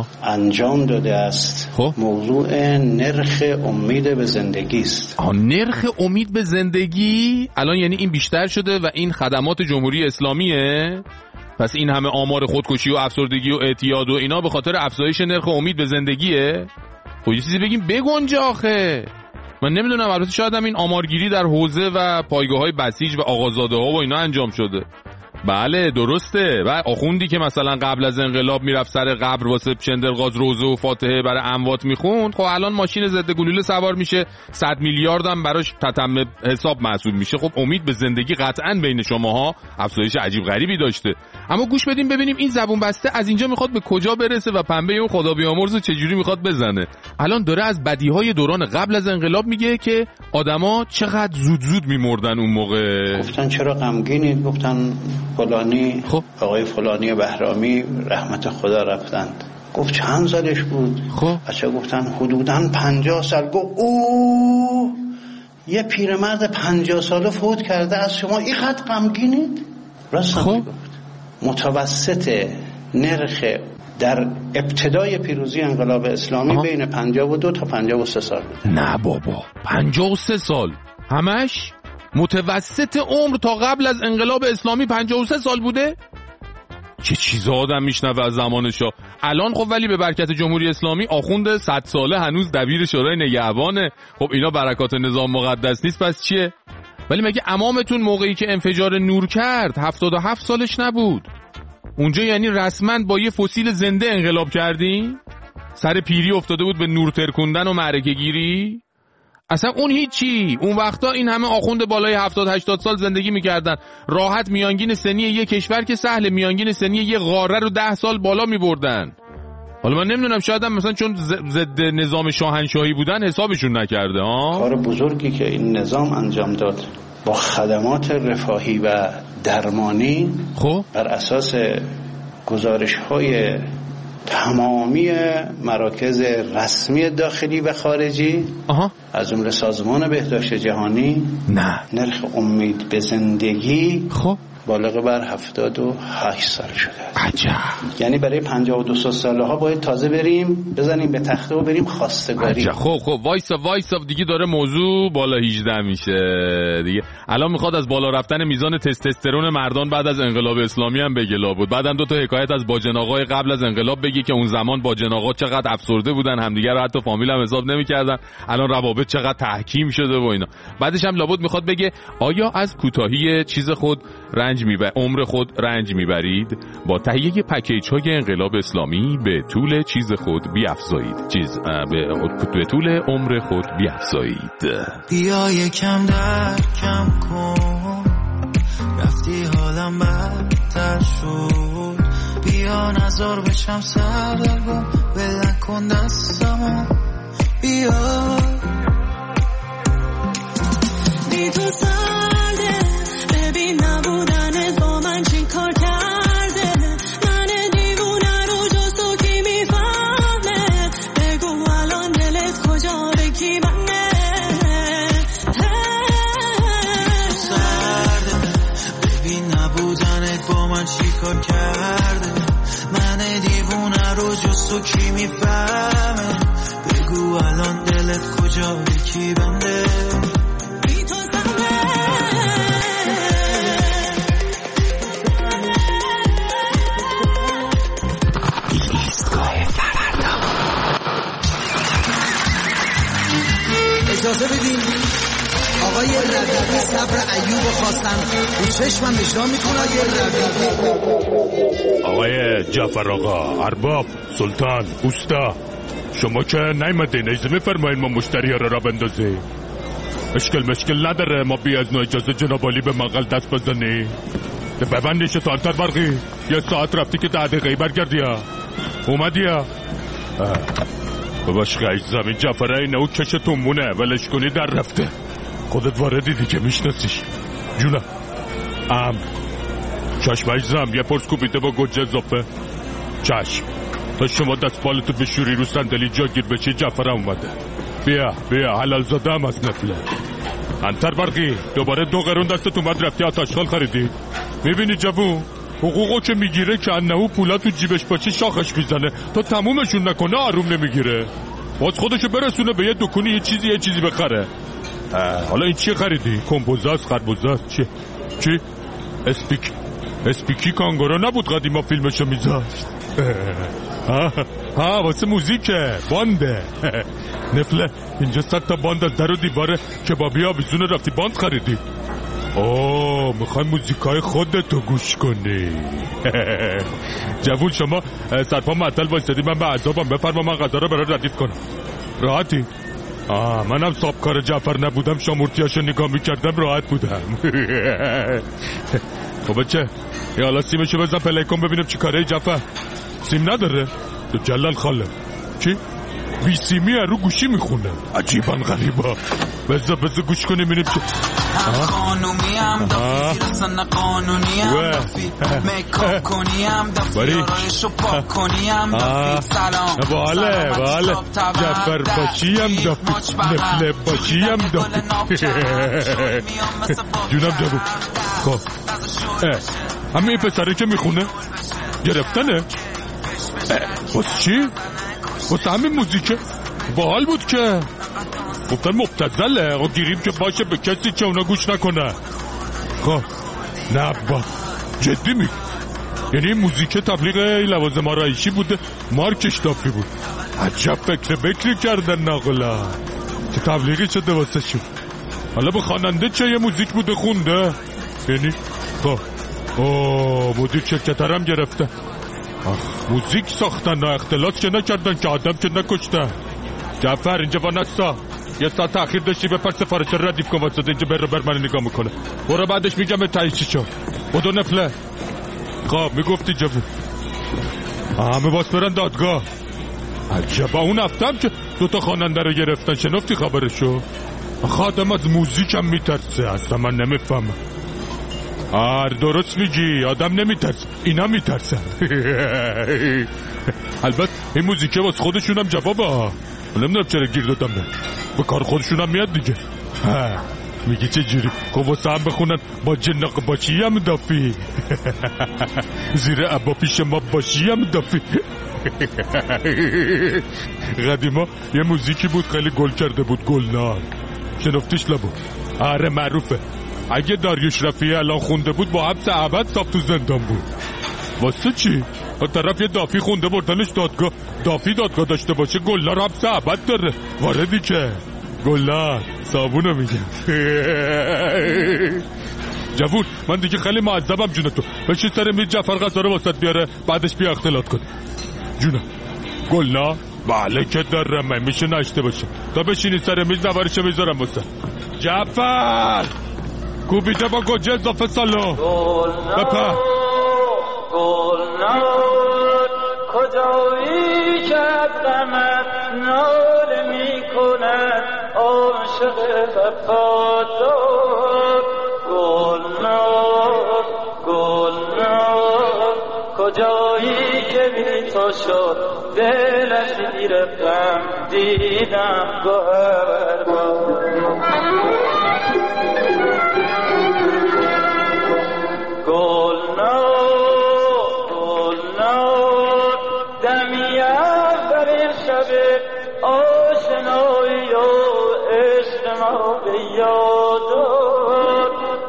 انجام داده است موضوع نرخ امید به زندگی است. نرخ امید به زندگی الان یعنی این بیشتر شده و این خدمات جمهوری اسلامیه؟ پس این همه آمار خودکشی و افسردگی و اعتیاد و اینا به خاطر افزایش نرخ امید به زندگیه؟ خب یه چیزی بگیم بگنجه آخه. من نمیدونم، البته شاید هم این آمارگیری در حوزه و پایگاه‌های بسیج و آقازاده ها و اینا انجام شده. بله درسته. و آخوندی که مثلا قبل از انقلاب میرفت سر قبر واسه چندرغاز روزه و فاتحه برای اموات میخوند، خب الان ماشین ضد گلوله سوار میشه، 100 میلیارد هم براش تتم حساب محسوب میشه. خب امید به زندگی قطعاً بین شماها افزایش عجیب غریبی داشته. اما گوش بدیم ببینیم این زبون بسته از اینجا میخواد به کجا برسه و پنبه اون خدا بیامرز چجوری میخواد بزنه. الان داره از بدیهای دوران قبل از انقلاب میگه که آدما چقدر زود میمردن اون موقع. گفتن چرا غمگینید؟ گفتن فلانی آقای فلانی بهرامی رحمت خدا رفتند. گفت چند سالش بود؟ بچه گفتن حدوداً 50 سال. گفت اوه یه پیرمرد 50 ساله فوت کرده از شما اینقدر غمگینید؟ راست گفت. متوسط نرخ در ابتدای پیروزی انقلاب اسلامی بین 52 تا 53 سال بود. نه بابا 53 سال همش؟ متوسط عمر تا قبل از انقلاب اسلامی 53 سال بوده؟ چه چیزا آدم میشنوه از زمان شاه. الان خب ولی به برکت جمهوری اسلامی آخوند 100 ساله هنوز دبیر شورای نگهبانه. خب اینا برکات نظام مقدس نیست پس چیه؟ ولی مگه امامتون موقعی که انفجار نور کرد 77 سالش نبود؟ اونجا یعنی رسما با یه فسیل زنده انقلاب کردی؟ سر پیری افتاده بود به نور ترکوندن و معرکه گیری؟ اصلا اون هیچی. اون وقتا این همه آخوند بالای 70-80 سال زندگی میکردن، راحت میانگین سنی یک کشور که سهل میانگین سنی یک قاره رو 10 سال بالا میبردن. حالا من نمیدونم شاید هم مثلا چون ضد نظام شاهنشاهی بودن حسابشون نکرده. کار بزرگی که این نظام انجام داد با خدمات رفاهی و درمانی بر اساس گزارش‌های تمامی مراکز رسمی داخلی و خارجی از جمله سازمان بهداشت جهانی نرخ امید به زندگی بالغ بر 78 سال شده است. عجب. یعنی برای 52 ساله ها باید تازه بریم بزنیم به تخته و بریم خواستگاری. خب وایسا دیگه داره موضوع بالا 18 میشه دیگه. الان میخواد از بالا رفتن میزان تستوسترون مردان بعد از انقلاب اسلامی هم بگه لابد. بعدم 2 تا حکایت از باجناقای قبل از انقلاب بگه که اون زمان باجناقا چقدر افسرده بودن، همدیگه رو حتی فامیل هم حساب نمیکردن، الان روابط چقدر تحکیم شده و اینا. بعدش هم لابد میخواد بگه آیا از کوتاهی چیز خود رنج عمر خود رنج میبرید، با تهیه پکیج های انقلاب اسلامی به طول چیز خود بیفزایید. به طول عمر خود بیفزایید. بیا یکم کم کن، رفتی حالم بدتر شد. بیا نزار بشم سردرگم، بلند کن دستمو. بیا بی تو سرده، ببین نبودنت با من چی کار کرده. من دیوونه رو جز تو کی میفهمه؟ بگو الان دلت کجا، به کی منه؟ سرده، ببین نبودنت با من چی کار کرده. من دیوونه رو جز تو کی میفهمه؟ بگو الان دلت کجا، به کی بنده؟ اجازه بدین آقای ربیعی صبر ایوب خواستن رو چشمم اجرا میکنه. آقای جعفر آقا، ارباب، سلطان، اوستا، شما که نیمدین ایزه میفرمایین ما مشتری ها را بندازیم. مشکل نداره، ما بی از نو اجازه جنابالی به مقل دست بزنی. ببندیشه تا انتر برقی، یه ساعت رفتی که 10 دقیقی برگردی ها. اومدی ها. بباش خیش زمین جعفره اینه او کشتون مونه، ولش کنی در رفته. خودت واردی دیگه میشناسیش. جونم چشم عزیزم، یه پرس کوبیده با گوجه اضافه. چشم تا شما دست بالتو بشوری رو صندلی جا گیر بشی. جعفره اومده. بیا حلال زاده هم از نفله. انتر برقی، دوباره 2 قرون دستت اومد رفتی آتاشخال خریدی. میبینی جوون، حقوقو که میگیره که انهو پولا تو جیبش باشه شاخش میزنه، تا تمومشون نکنه آروم نمیگیره. باز خودشو برسونه به یه دکونی یه چیزی بخره. حالا این چی خریدی؟ کمبوزه است، خربوزه است، چی؟ اسپیکی کانگورو نبود قدیما فیلمشو میذاشت؟ واسه موزیکه، بانده. نفله اینجا 100 تا باند از در و دیواره کبابی آویزون رفتی باند خریدی. میخوای موزیکای خودتو گوش کنی. جوون شما سرپا معطل وایسادی، من به عذابم. بفرما من غذا رو برای ردیف کنم. راحتی؟ منم صاحب کار جعفر نبودم، شامورتیاشو نگاه میکردم راحت بودم. خب بچه یا حالا سیمشو بزن پلی کن ببینم چی کاره جعفر. سیم نداره؟ تو جلال خاله. چی؟ بی سیمی رو گوشی میخونه. عجیبا غریبا. بذار گوش کنیم ببینیم چی. قانونی هم دافی زیرسن قانونی هم دافی میکاپ کنی هم دافی یارایشو پاک کنی هم دافی سلام باله جعفر باشی هم دافی نفله باشی هم دافی. جونم جبو. خب همه این پسره که میخونه گرفتنه. بس چی؟ بس همین موزیکه باحال بود که گفتن مبتذله و گیریم که باشه به کسی که اونا گوش نکنه. خب نه با جدی میگه، یعنی این موزیک تبلیغ لوازم آرایشی بوده، مارکش دافی بود. عجب فکر کردن ناقلا که تبلیغی شده واسه شد. حالا به خواننده چه یه موزیک بوده خونده، یعنی خب مدیر شرکت هم گرفته. موزیک ساختن نه اختلاس که نکردن که آدم که نکشتن. جعفر اینجا وانستا یه ساعت تأخیر داشتی، بپر سفارش ردیف کن واسه اینجا بر من نگاه میکنه. برو بعدش میگم به تایشی شو بدو نفله. خب میگفتی جوون همه باز برن دادگاه. عجبا اون هفتم که 2 خواننده رو گرفتن، شنفتی خبرشو؟ آدم از موزیک هم میترسه، اصلا من نمیفهمم. درست میگی، آدم نمیترسه، اینا میترسن. البته این موزیکه باز خودشون هم جوابه. نمیدونم چرا گیر دادم به کار خودشون هم میاد دیگه. میگی چه جوری؟ واسه هم بخونن با جناق باشی هم دافی. زیر عبا پیش ما باشی هم دافی. قدیما یه موزیکی بود خیلی گل کرده بود، گلنار. شنفتیش لبو؟ آره معروفه. اگه داریوش رفیعی الان خونده بود با حبس ابد صاحب تو زندان بود. واسه چی؟ اون طرف یه دافی خونده بردنش دادگاه. دافی دادگاه داشته باشه گلنار حبس ابد داره. واردی که گلنار صابونو میگم. جوون من دیگه خیلی معذبم جون تو. بشین سر میز جعفر غذا رو واسط بیاره بعدش بیا اختلاط کن. جونم گلنا؟ بله که درمه میشه نشته باشه. تا بشینی سر میز نوارشو میذارم واسه. جعفر کوبیده با گوجه اضافه سالو بپه. گلنا کجایی که غمت ناله میکنه عاشق وفادار. گلنار گلنار کجایی که بی تو شد دلش زیر غم دیدم گوهر گلنار گلنار دمی اولین شب آشنایی و عشق ما به یاد آر.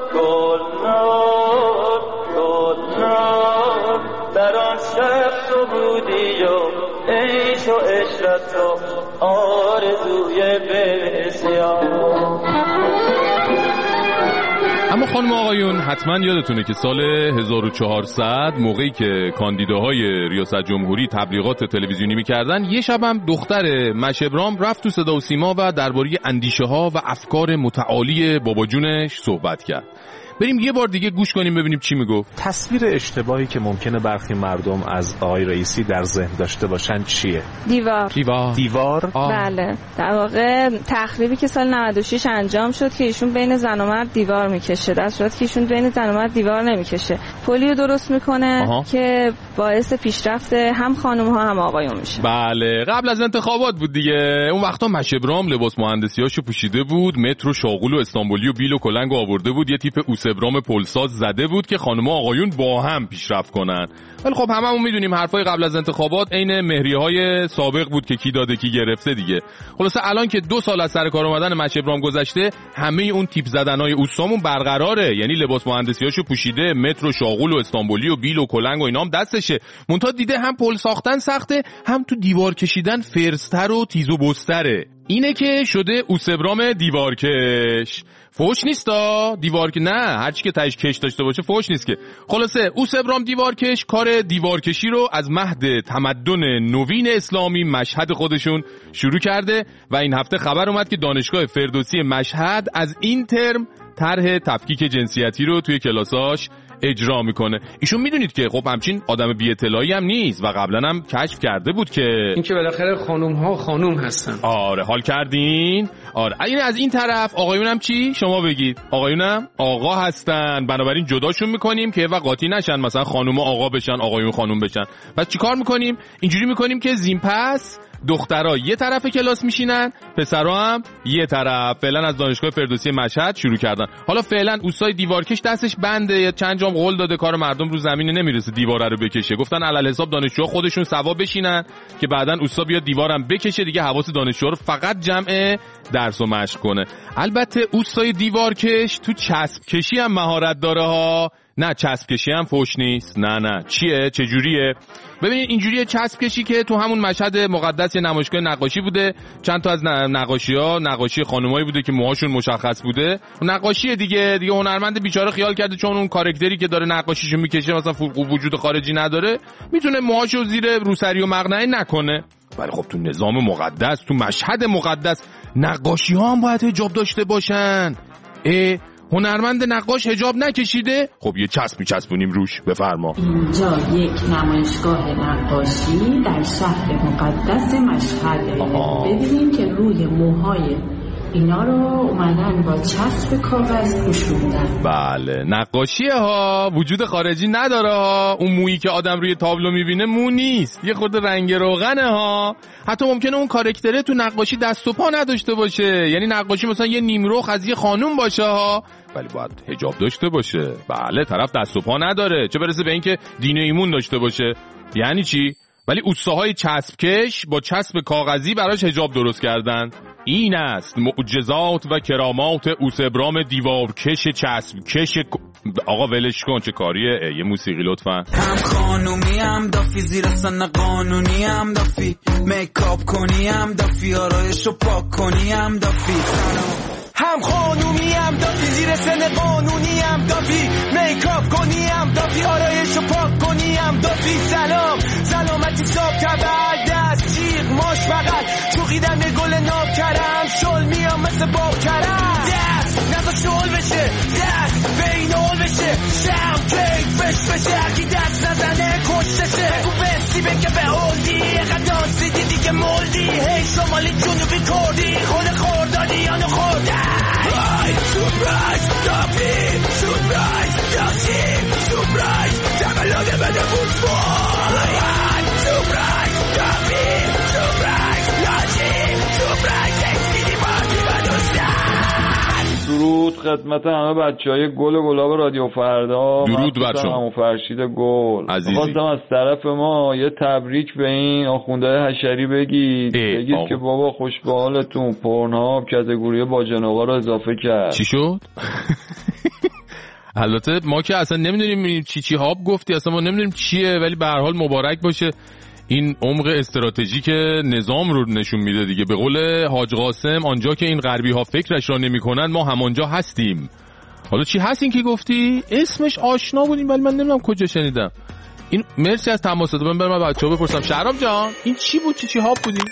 گلنار گلنار در آن شب تو بودی و عیش و عشرت و آرزوی بسیار. اما خانم آقایون حتما یادتونه که سال 1400 موقعی که کاندیداهای ریاست جمهوری تبلیغات تلویزیونی میکردن یه شبم دختر مشبرام رفت تو صدا و سیما و درباره اندیشه ها و افکار متعالی بابا جونش صحبت کرد. بریم یه بار دیگه گوش کنیم ببینیم چی میگفت. تصویر اشتباهی که ممکنه برخی مردم از آقای رئیسی در ذهن داشته باشن چیه؟ دیوار. بله در واقع تخریبی که سال 96 انجام شد که ایشون بین زن و مرد دیوار میکشه، در صورتی که ایشون بین زن و مرد دیوار نمیکشه. پلیو درست میکنه که باعث پیشرفت هم خانم ها هم آقایون میشه. بله قبل از انتخابات بود دیگه. اون وقتا مشبرام لباس مهندسیاشو پوشیده بود، مترو شاغول و استانبولی و بیل و کلنگ آورده بود، یه تیپ اوسبرام پلساز زده بود که خانم ها آقایون با هم پیشرفت کنن. ولی خب هممون میدونیم حرفای قبل از انتخابات عین مهریه‌های سابق بود که کی داده کی گرفته دیگه. خلاصه الان که 2 سال از سر کار اومدن مشبرام گذشته همه اون تیپ زدنای اوستامون برقراره. یعنی لباس مهندسیاشو پوشیده، مترو شاغول و استانبولی و بیل و کلنگ و اینام دستشه. منتها دیده هم پل ساختن سخته هم تو دیوار کشیدن فرستر و تیز و بستره. اینه که شده اوسبرام دیوارکش. فوش نیستا دیوار که نه هرچی که تاش کش داشته باشه فوش نیست که. خلاصه اوسبرام دیوارکش کار دیوارکشی رو از مهد تمدن نوین اسلامی مشهد خودشون شروع کرده و این هفته خبر اومد که دانشگاه فردوسی مشهد از این ترم طرح تفکیک جنسیتی رو توی کلاساش اجرا میکنه. ایشون میدونید که خب همچین آدم بی اطلاعی هم نیست و قبلا هم کشف کرده بود که این که بالاخره خانوم ها خانوم هستن. آره حال کردین. آره این از این طرف آقایون هم چی؟ شما بگید. آقایون هم آقا هستن، بنابراین جداشون میکنیم که و قاطی نشن، مثلا خانوم آقا بشن آقایون خانوم بشن. پس چیکار میکنیم؟ اینجوری میکنیم که زین پس دخترها یه طرف کلاس میشینن، پسرها هم یه طرف. فعلا از دانشگاه فردوسی مشهد شروع کردن. حالا فعلا اوستای دیوارکش دستش بنده، چند جام قول داده کار مردم رو زمین نمیرسه دیواره رو بکشه. گفتن علل حساب دانشجوها خودشون سوا بشینن که بعدن اوستا بیاد دیوارم بکشه دیگه، حواس دانشجوها رو فقط جمع درس و مشق کنه. البته اوستای دیوارکش تو چسب کشی هم مهارت داره ها. نه چسب کشی هم فوش نیست. نه چیه چجوریه؟ ببینید اینجوریه چسب کشی که تو همون مشهد مقدس یه نمایشگاه نقاشی بوده، چند تا از نقاشی خانمایی بوده که موهاشون مشخص بوده. نقاشی دیگه هنرمند بیچاره خیال کرده چون اون کاراکتری که داره نقاشیشو میکشه مثلا وجود خارجی نداره، میتونه موهاشو زیر روسری و مقنعه نکنه. ولی خب تو نظام مقدس، تو مشهد مقدس، نقاشی ها هم باید حجاب داشته باشن. هنرمند نقاش حجاب نکشیده، خب یه چسب میچسبونیم روش. بفرما. اینجا یک نمایشگاه نقاشی در شهر مقدس مشهد. ببینیم که روی موهای اینا رو اومدن با چسب کاغذ پوشوندن. بله نقاشیه ها، وجود خارجی نداره ها. اون مویی که آدم روی تابلو میبینه مو نیست، یه خورده رنگ روغنه ها. حتی ممکنه اون کاراکتره تو نقاشی دست و پا نداشته باشه، یعنی نقاشی مثلا یه نیمرخ از یه خانوم باشه ها، ولی باید حجاب داشته باشه. بله طرف دست و پا نداره، چه برسه به اینکه دین ایمون داشته باشه. یعنی چی؟ ولی اوستاهای چسبکش با چسب کاغذی براش حجاب درست کردن. این است معجزات و کرامات اوسبرام دیوارکش چسبکش. آقا ولش کن، چه کاریه؟ یه موسیقی لطفا. هم خانومی هم دافی، زیر سن قانونی هم دافی، میکاپ کنی هم دافی، آرایشو پاک کنی هم دافی، هم خانومیم دافی زیر سن قانونیم دافی میکاپ کنیم دافی آرایشو پاک کنیم دافی سلامتی صاف تبر دست جیغ ماش بغل چوقیدم یه گل ناب کرم شل میام مثل باب کرم دست نزا شل بشه دست بین اول بشه شم کیک فش بشه اگه دست نزنه کشتشه بگو بسی بگه به اولدی قدان سیدی دیگه مولدی هی شمالی جنوبی کردی خود خوردادی یا نخوردن سورپرایز دافی سورپرایز داشتی سورپرایز تملاده بده فوتبال سورپرایز دافی سورپرایز داشتی سورپرایز تکسیدی بازی و دوستن. درود خدمت همه بچهای گل و گلاب رادیو فردا. درود بر شما. همون فرشید گل خواستم از طرف ما یه تبریک به این آخونده حشری بگید که بابا خوش به حالتون پورنهاب کاتگوری باجناقا رو اضافه کرد. چی شد؟ البته ما که اصلا نمیدونیم چی هاب گفتی، اصلا ما نمیدونیم چیه، ولی به هر حال مبارک باشه. این عمق استراتژیک نظام رو نشون میده دیگه. به قول حاج قاسم آنجا که این غربی ها فکرش را نمیکنن ما همانجا هستیم. حالا چی هست این که گفتی؟ اسمش آشنا بودیم ولی من نمیدونم کجا شنیدم. این مرسی از تماسات. من برم بچه‌ها بپرسم شهرام جان این چی بود؟ چی هاب بودیم؟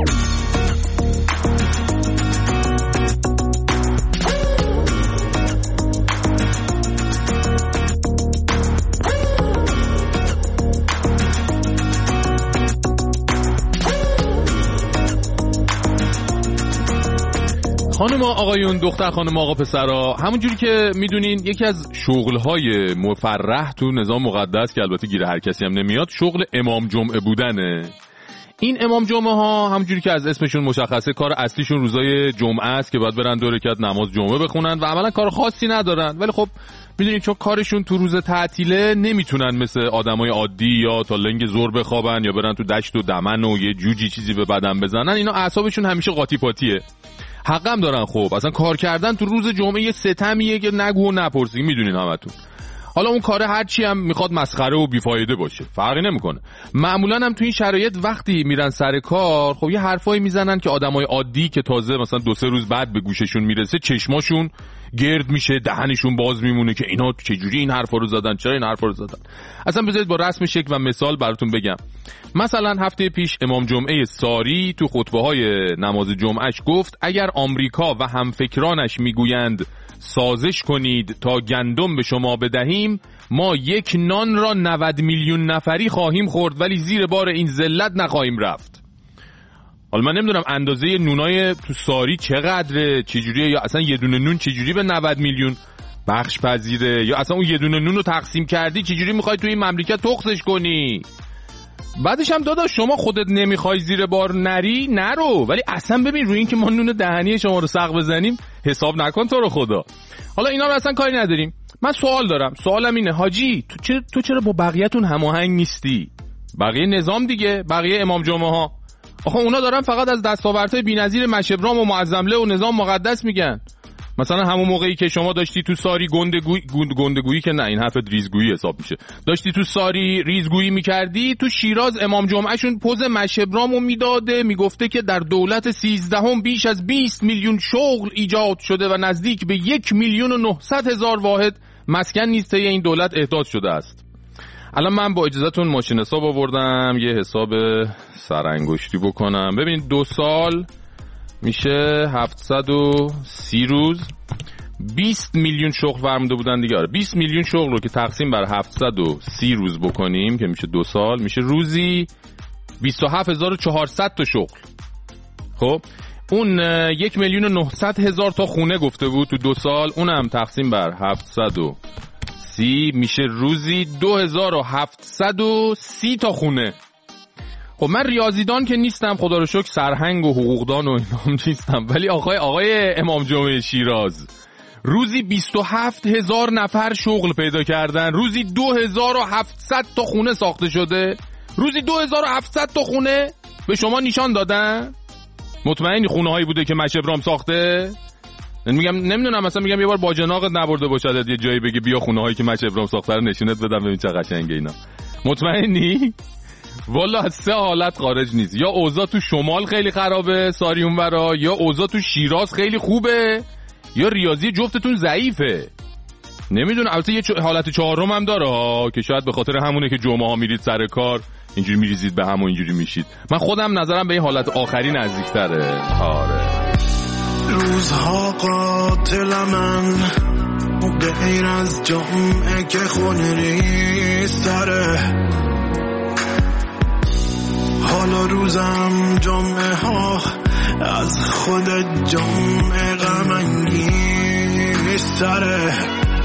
خانم آقایون، دختر خانم آقا پسرا، همونجوری که میدونین یکی از شغل‌های مفرح تو نظام مقدس که البته گیر هر کسی هم نمیاد شغل امام جمعه بودنه. این امام جمعه ها همونجوری که از اسمشون مشخصه کار اصلیشون روزای جمعه است که باید برن 2 رکعت نماز جمعه بخونن و عملا کار خاصی ندارن، ولی خب میدونین چون کارشون تو روز تعطیله نمیتونن مثل آدمای عادی یا تا لنگ زور بخوابن یا برن تو دشت و دمن و یه جوجی چیزی به بدن بزنن. اینا اعصابشون همیشه قاطی پاتیه. حقم دارن. خب اصلا کار کردن تو روز جمعه یه ستمیه که نگو و نپرسی، میدونین همتون. حالا اون کار هرچی هم میخواد مسخره و بیفایده باشه فرقی نمیکنه. معمولا هم تو این شرایط وقتی میرن سر کار خب یه حرفایی میزنن که آدمای عادی که تازه مثلا 2-3 روز بعد به گوششون میرسه چشماشون گرد میشه، دهنشون باز میمونه که اینا چجوری این حرفا رو زدن، چرا این حرفا رو زدن. اصلا بذارید با رسم شکل و مثال براتون بگم. مثلا هفته پیش امام جمعه ساری تو خطبه‌های نماز جمعهش گفت اگر آمریکا و همفکرانش میگویند سازش کنید تا گندم به شما بدهیم، ما یک نان را 90 میلیون نفری خواهیم خورد ولی زیر بار این ذلت نخواهیم رفت. حالا من نمیدونم اندازه نونای تو ساری چقدره، چجوریه، یا اصلا یه دونه نون چجوری به 90 میلیون بخش پذیره، یا اصلا اون یه دونه نون رو تقسیم کردی چجوری میخوای تو این مملکت تخصش کنی. بعدش هم داداش شما خودت نمیخوای زیر بار نری نرو، ولی اصلا ببین روی این که ما نون دهنی شما رو سق بزنیم حساب نکن تو رو خدا. حالا اینا رو اصلا کاری نداریم. من سوال دارم، سوالم اینه حاجی تو چرا با بقیه‌تون هماهنگ نیستی؟ بقیه نظام دیگه، بقیه امام جمعه ها، آخه اونا دارن فقط از دستاوردهای بی‌نظیر مشبرام و معظمله و نظام مقدس میگن. مثلا همون موقعی که شما داشتی تو ساری گندگویی که نه این حرفت ریزگویی حساب میشه، داشتی تو ساری ریزگویی میکردی، تو شیراز امام جمعهشون پوز مشبرامو میداده، میگفته که در دولت 13 بیش از 20 میلیون شغل ایجاد شده و نزدیک به 1,900,000 واحد مسکن نیسته این دولت احداث شده است. الان من با اجازهتون ماشین حساب آوردم یه حساب سرانگشتی بکنم. ببین 2 سال میشه 730 روز، 20 میلیون شغل فرموده بودن دیگه. آره 20 میلیون شغل رو که تقسیم بر 730 روز بکنیم که میشه 2 سال، میشه روزی 27400 تا شغل. خب اون 1,900,000 تا خونه گفته بود تو 2 سال، اونم تقسیم بر 730 میشه روزی 2730 تا خونه. خب من ریاضیدان که نیستم خدا رو شکر، سرهنگ و حقوقدان و اینام نیستم، ولی آقای امام جمعه شیراز روزی 27,000 نفر شغل پیدا کردن، روزی 2700 تا خونه ساخته شده، روزی 2700 تا خونه به شما نشان دادن. مطمئنی خونه هایی بوده که مشبرام ساخته؟ میگم نمیدونم، مثلا میگم یه بار باجناقت نبرده باشد یه جایی بگی بیا خونه هایی که مشبرام ساخته رو نشونت بدم ببین چه قشنگه اینا. مطمئنی؟ والا از 3 حالت خارج نیست، یا اوضاع تو شمال خیلی خرابه ساری اونورا، یا اوضاع تو شیراز خیلی خوبه، یا ریاضی جفتتون ضعیفه. نمیدونم، البته یه حالت چهارم هم داره که شاید به خاطر همونه که جمعه ها میرید سر کار اینجوری میریزید به هم و اینجوری میشید. من خودم نظرم به این حالت آخری نزدیکتره. آره روزها قاتل من به غیر از جمعه که خونه ریستره، حالا روزم جمعه ها از خود جمعه غم انگیزتره.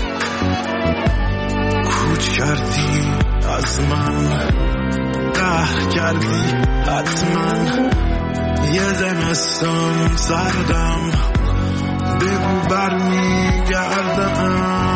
کوچ کردی از من، قهر کردی حتما، یه زمستان سردم بگو برمیگردم.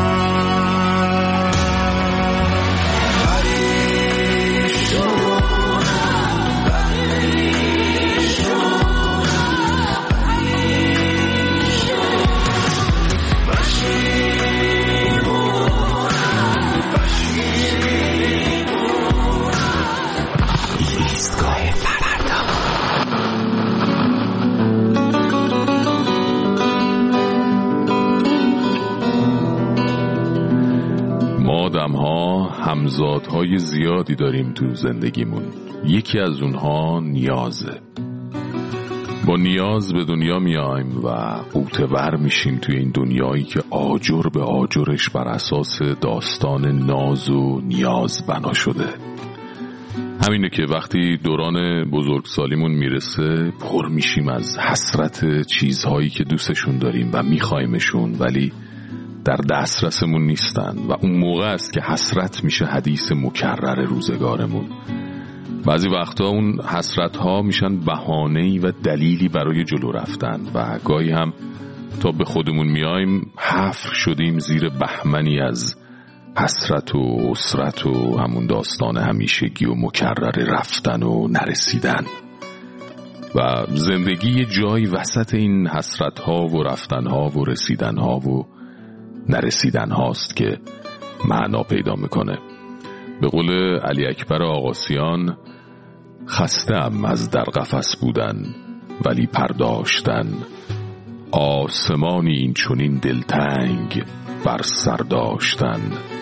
آدم‌ها همزادهای زیادی داریم تو زندگیمون. یکی از اونها نیازه. با نیاز به دنیا میایم و غوطه‌ور میشیم توی این دنیایی که آجر به آجرش بر اساس داستان ناز و نیاز بنا شده. همینه که وقتی دوران بزرگسالیمون میرسه پر میشیم از حسرت چیزهایی که دوستشون داریم و میخوایمشون ولی در دسترسمون نیستن و اون موقع است که حسرت میشه حدیث مکرر روزگارمون. بعضی وقتا اون حسرت ها میشن بهانه‌ای و دلیلی برای جلو رفتن و گاهی هم تا به خودمون میایم حفر شدیم زیر بهمنی از حسرت و اسرت و همون داستان همیشگی و مکرر رفتن و نرسیدن و زندگی جای وسط این حسرت ها و رفتن ها و رسیدن ها و نرسیدن هاست که معنا پیدا میکنه. به قول علی اکبر آقاسیان خسته‌ام از در قفس بودن ولی پرداشتن، آسمانی این چنین دلتنگ بر سر داشتن.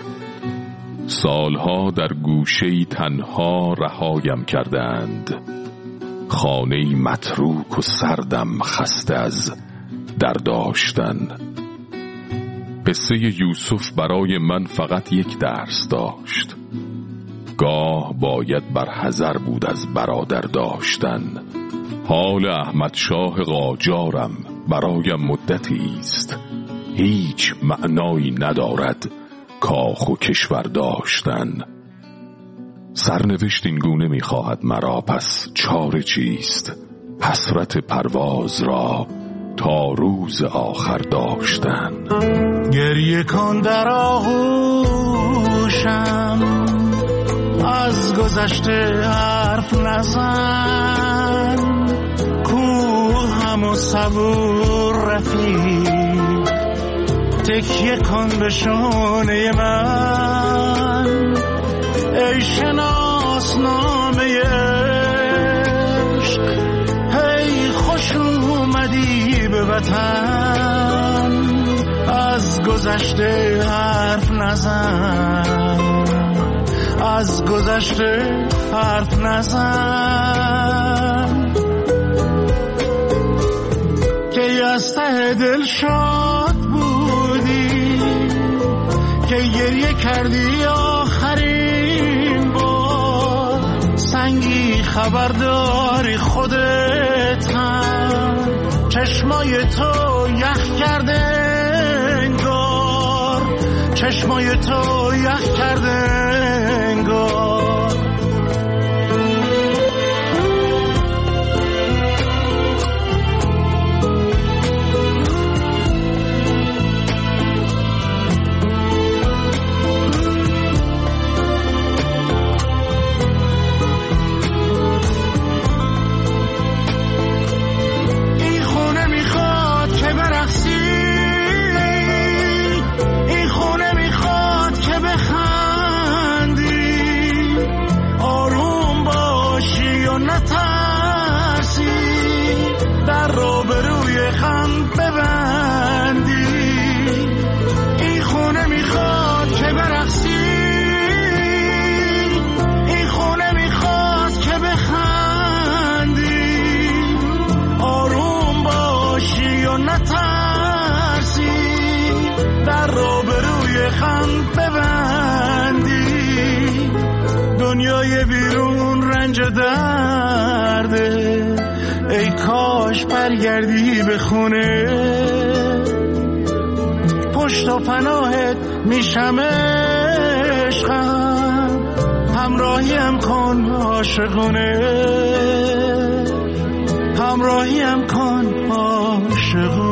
سالها در گوشه‌ای تنها رهایم کردند، خانه‌ای متروک و سردم خسته از در داشتن. قصه یوسف برای من فقط یک درس داشت، گاه باید بر حذر بود از برادر داشتن. حال احمد شاه قاجارم برایم مدتی است، هیچ معنایی ندارد کاخ و کشور داشتن. سرنوشت این گونه می‌خواهد مرا، پس چاره چیست؟ حسرت پرواز را تا روز آخر داشتن. گریه کن در آغوشم، از گذشته حرف نزن، کوه هم و صبور رفیق، تکیه کن به شانه من. ای شناسنامه عشق، هی خوش اومدی به وطن، از گذشته حرف نزن، از گذشته حرف نزن. که از ته دل شاد بودی، که گریه کردی آخرین بار، سنگی خبرداری خودت هم، چشمای تو یخ کرده انگار، چشمای تو یخ کرده انگار. این خونه میخواد که برقصی، این خونه میخواد که بخندی، دنیای بیرون رنج درده، ای کاش برگردی به خونه، پشت و پناهت میشم عشقم، همراهیم کن عاشقونه، همراهیم کن عاشقونه.